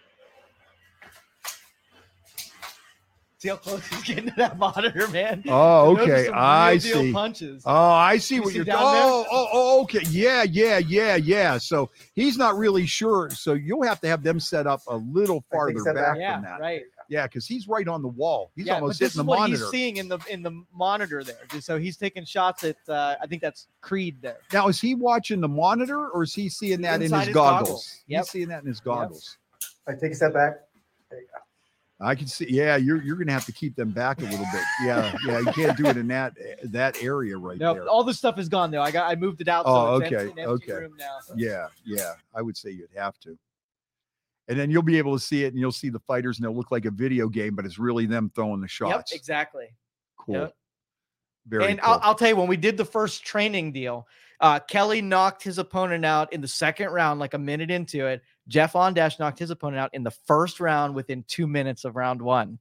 See how close he's getting to that monitor, man. Oh, okay. I see. Punches. Oh, I see what you're doing. Okay. Yeah. So he's not really sure. So you'll have to have them set up a little farther back from that. Right. Yeah, because he's right on the wall. He's almost hitting the monitor. He's seeing in the monitor there. So he's taking shots at I think that's Creed there. Now, is he watching the monitor or is he seeing that in his goggles? Yep. He's seeing that in his goggles. Yep. All right, take a step back. There you go. I can see. Yeah, you're going to have to keep them back a little bit. Yeah. You can't do it in that area right there. All this stuff is gone though. I moved it out. Oh, so it's okay. an empty room now. Yeah. I would say you'd have to. And then you'll be able to see it, and you'll see the fighters, and it'll look like a video game, but it's really them throwing the shots. Yep, exactly. Cool. Yep. Very cool. I'll tell you, when we did the first training deal, Kelly knocked his opponent out in the second round, like a minute into it. Jeff Ondash knocked his opponent out in the first round within 2 minutes of round one.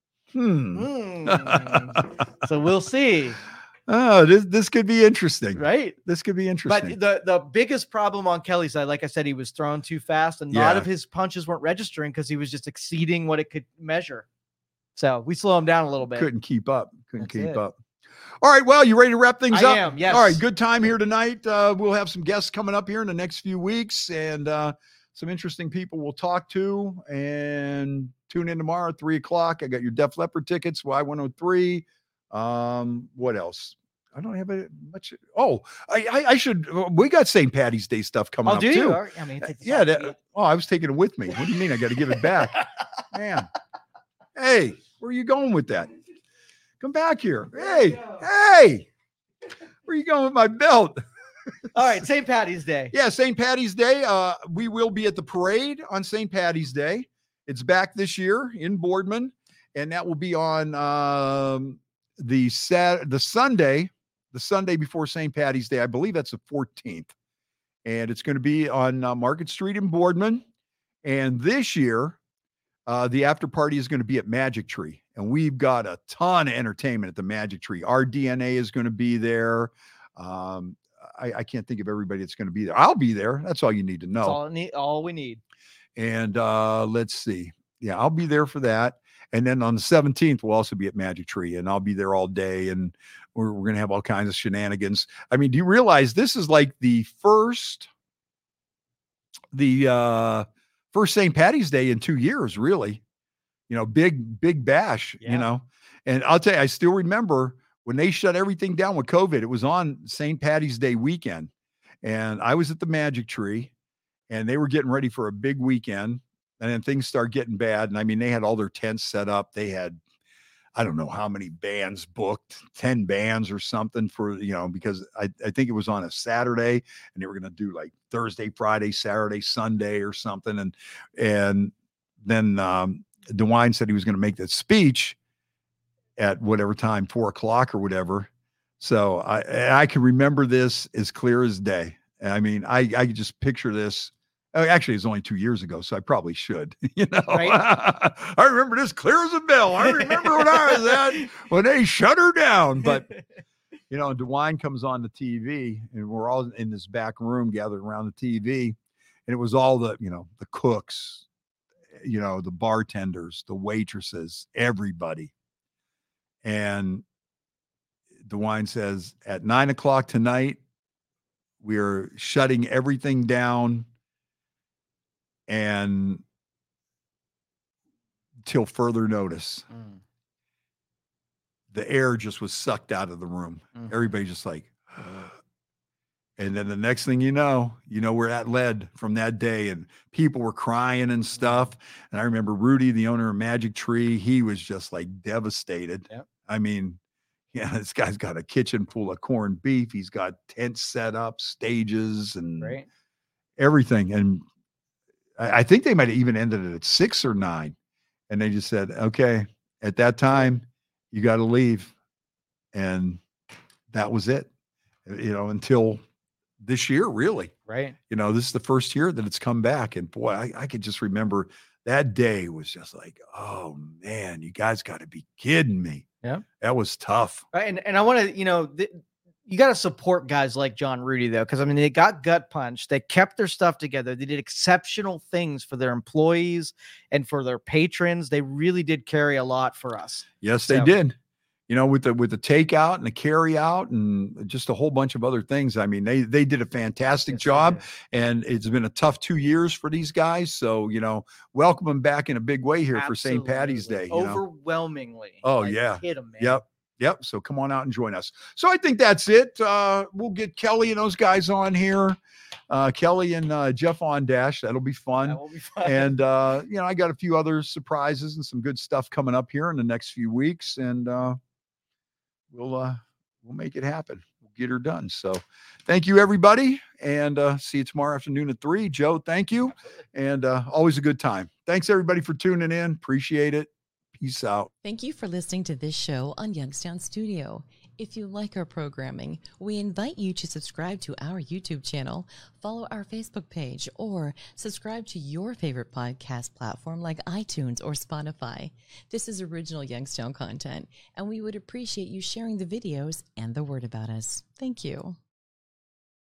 So we'll see. Oh, this could be interesting. Right. This could be interesting. But the biggest problem on Kelly's side, like I said, he was throwing too fast, and a lot of his punches weren't registering because he was just exceeding what it could measure. So we slow him down a little bit. Couldn't keep up. All right. Well, you ready to wrap things up? I am, yes. All right. Good time here tonight. We'll have some guests coming up here in the next few weeks, and some interesting people we'll talk to. And tune in tomorrow at 3:00. I got your Def Leppard tickets, Y103. What else? I don't have much. Oh, I should. We got St. Patty's Day stuff coming up too. I mean, I was taking it with me. What do you mean? I got to give it back, man. Hey, where are you going with that? Come back here. Hey, where are you going with my belt? All right, St. Patty's Day. Yeah, St. Patty's Day. We will be at the parade on St. Patty's Day. It's back this year in Boardman, and that will be on the Sunday before St. Patty's Day. I believe that's the 14th, and it's going to be on Market Street in Boardman. And this year, the after party is going to be at Magic Tree, and we've got a ton of entertainment at the Magic Tree. Our DNA is going to be there. I can't think of everybody that's going to be there. I'll be there. That's all you need to know. That's all we need. And let's see. Yeah, I'll be there for that. And then on the 17th, we'll also be at Magic Tree, and I'll be there all day, and we're going to have all kinds of shenanigans. I mean, do you realize this is like the first St. Patty's Day in 2 years, really? Big bash, And I'll tell you, I still remember when they shut everything down with COVID, it was on St. Patty's Day weekend, and I was at the Magic Tree, and they were getting ready for a big weekend. And then things start getting bad. And I mean, they had all their tents set up. They had, I don't know how many bands booked, 10 bands or something for, because I think it was on a Saturday, and they were going to do like Thursday, Friday, Saturday, Sunday or something. And then DeWine said he was going to make that speech at whatever time, 4:00 or whatever. So I can remember this as clear as day. I mean, I could just picture this. Actually, it's only 2 years ago, so I probably should. Right? I remember this clear as a bell. I remember when I was when they shut her down. But You know, DeWine comes on the TV, and we're all in this back room gathered around the TV, and it was all the, you know, the cooks, you know, the bartenders, the waitresses, everybody. And DeWine says, at 9:00 tonight, we're shutting everything down and till further notice. The air just was sucked out of the room. Everybody just like, and then the next thing you know where that led from that day, and people were crying and stuff. And I remember Rudy, the owner of Magic Tree, he was just like devastated. Yep. I mean, yeah, this guy's got a kitchen full of corned beef. He's got tents set up, stages, and everything. And I think they might have even ended it at 6 or 9. And they just said, okay, at that time, you got to leave. And that was it, you know, until this year, really. Right. You know, this is the first year that it's come back. And boy, I could just remember that day was just like, oh man, you guys got to be kidding me. Yeah. That was tough. Right. And I want to, you know, you got to support guys like John Rudy, though, because I mean, they got gut punched. They kept their stuff together. They did exceptional things for their employees and for their patrons. They really did carry a lot for us. Yes, they did. You know, with the takeout and the carry out and just a whole bunch of other things. I mean, they did a fantastic job, and it's been a tough 2 years for these guys. So, you know, welcome them back in a big way here for St. Patty's Day. Overwhelmingly. Oh, yeah. Hit them, man. Yep. So come on out and join us. So I think that's it. We'll get Kelly and those guys on here. Kelly and Jeff on Dash. That'll be fun. That will be fun. And, you know, I got a few other surprises and some good stuff coming up here in the next few weeks. And we'll make it happen. We'll get her done. So thank you, everybody. And see you tomorrow afternoon at 3. Joe, thank you. Absolutely. And always a good time. Thanks, everybody, for tuning in. Appreciate it. Peace out. Thank you for listening to this show on Youngstown Studio. If you like our programming, we invite you to subscribe to our YouTube channel, follow our Facebook page, or subscribe to your favorite podcast platform like iTunes or Spotify. This is original Youngstown content, and we would appreciate you sharing the videos and the word about us. Thank you.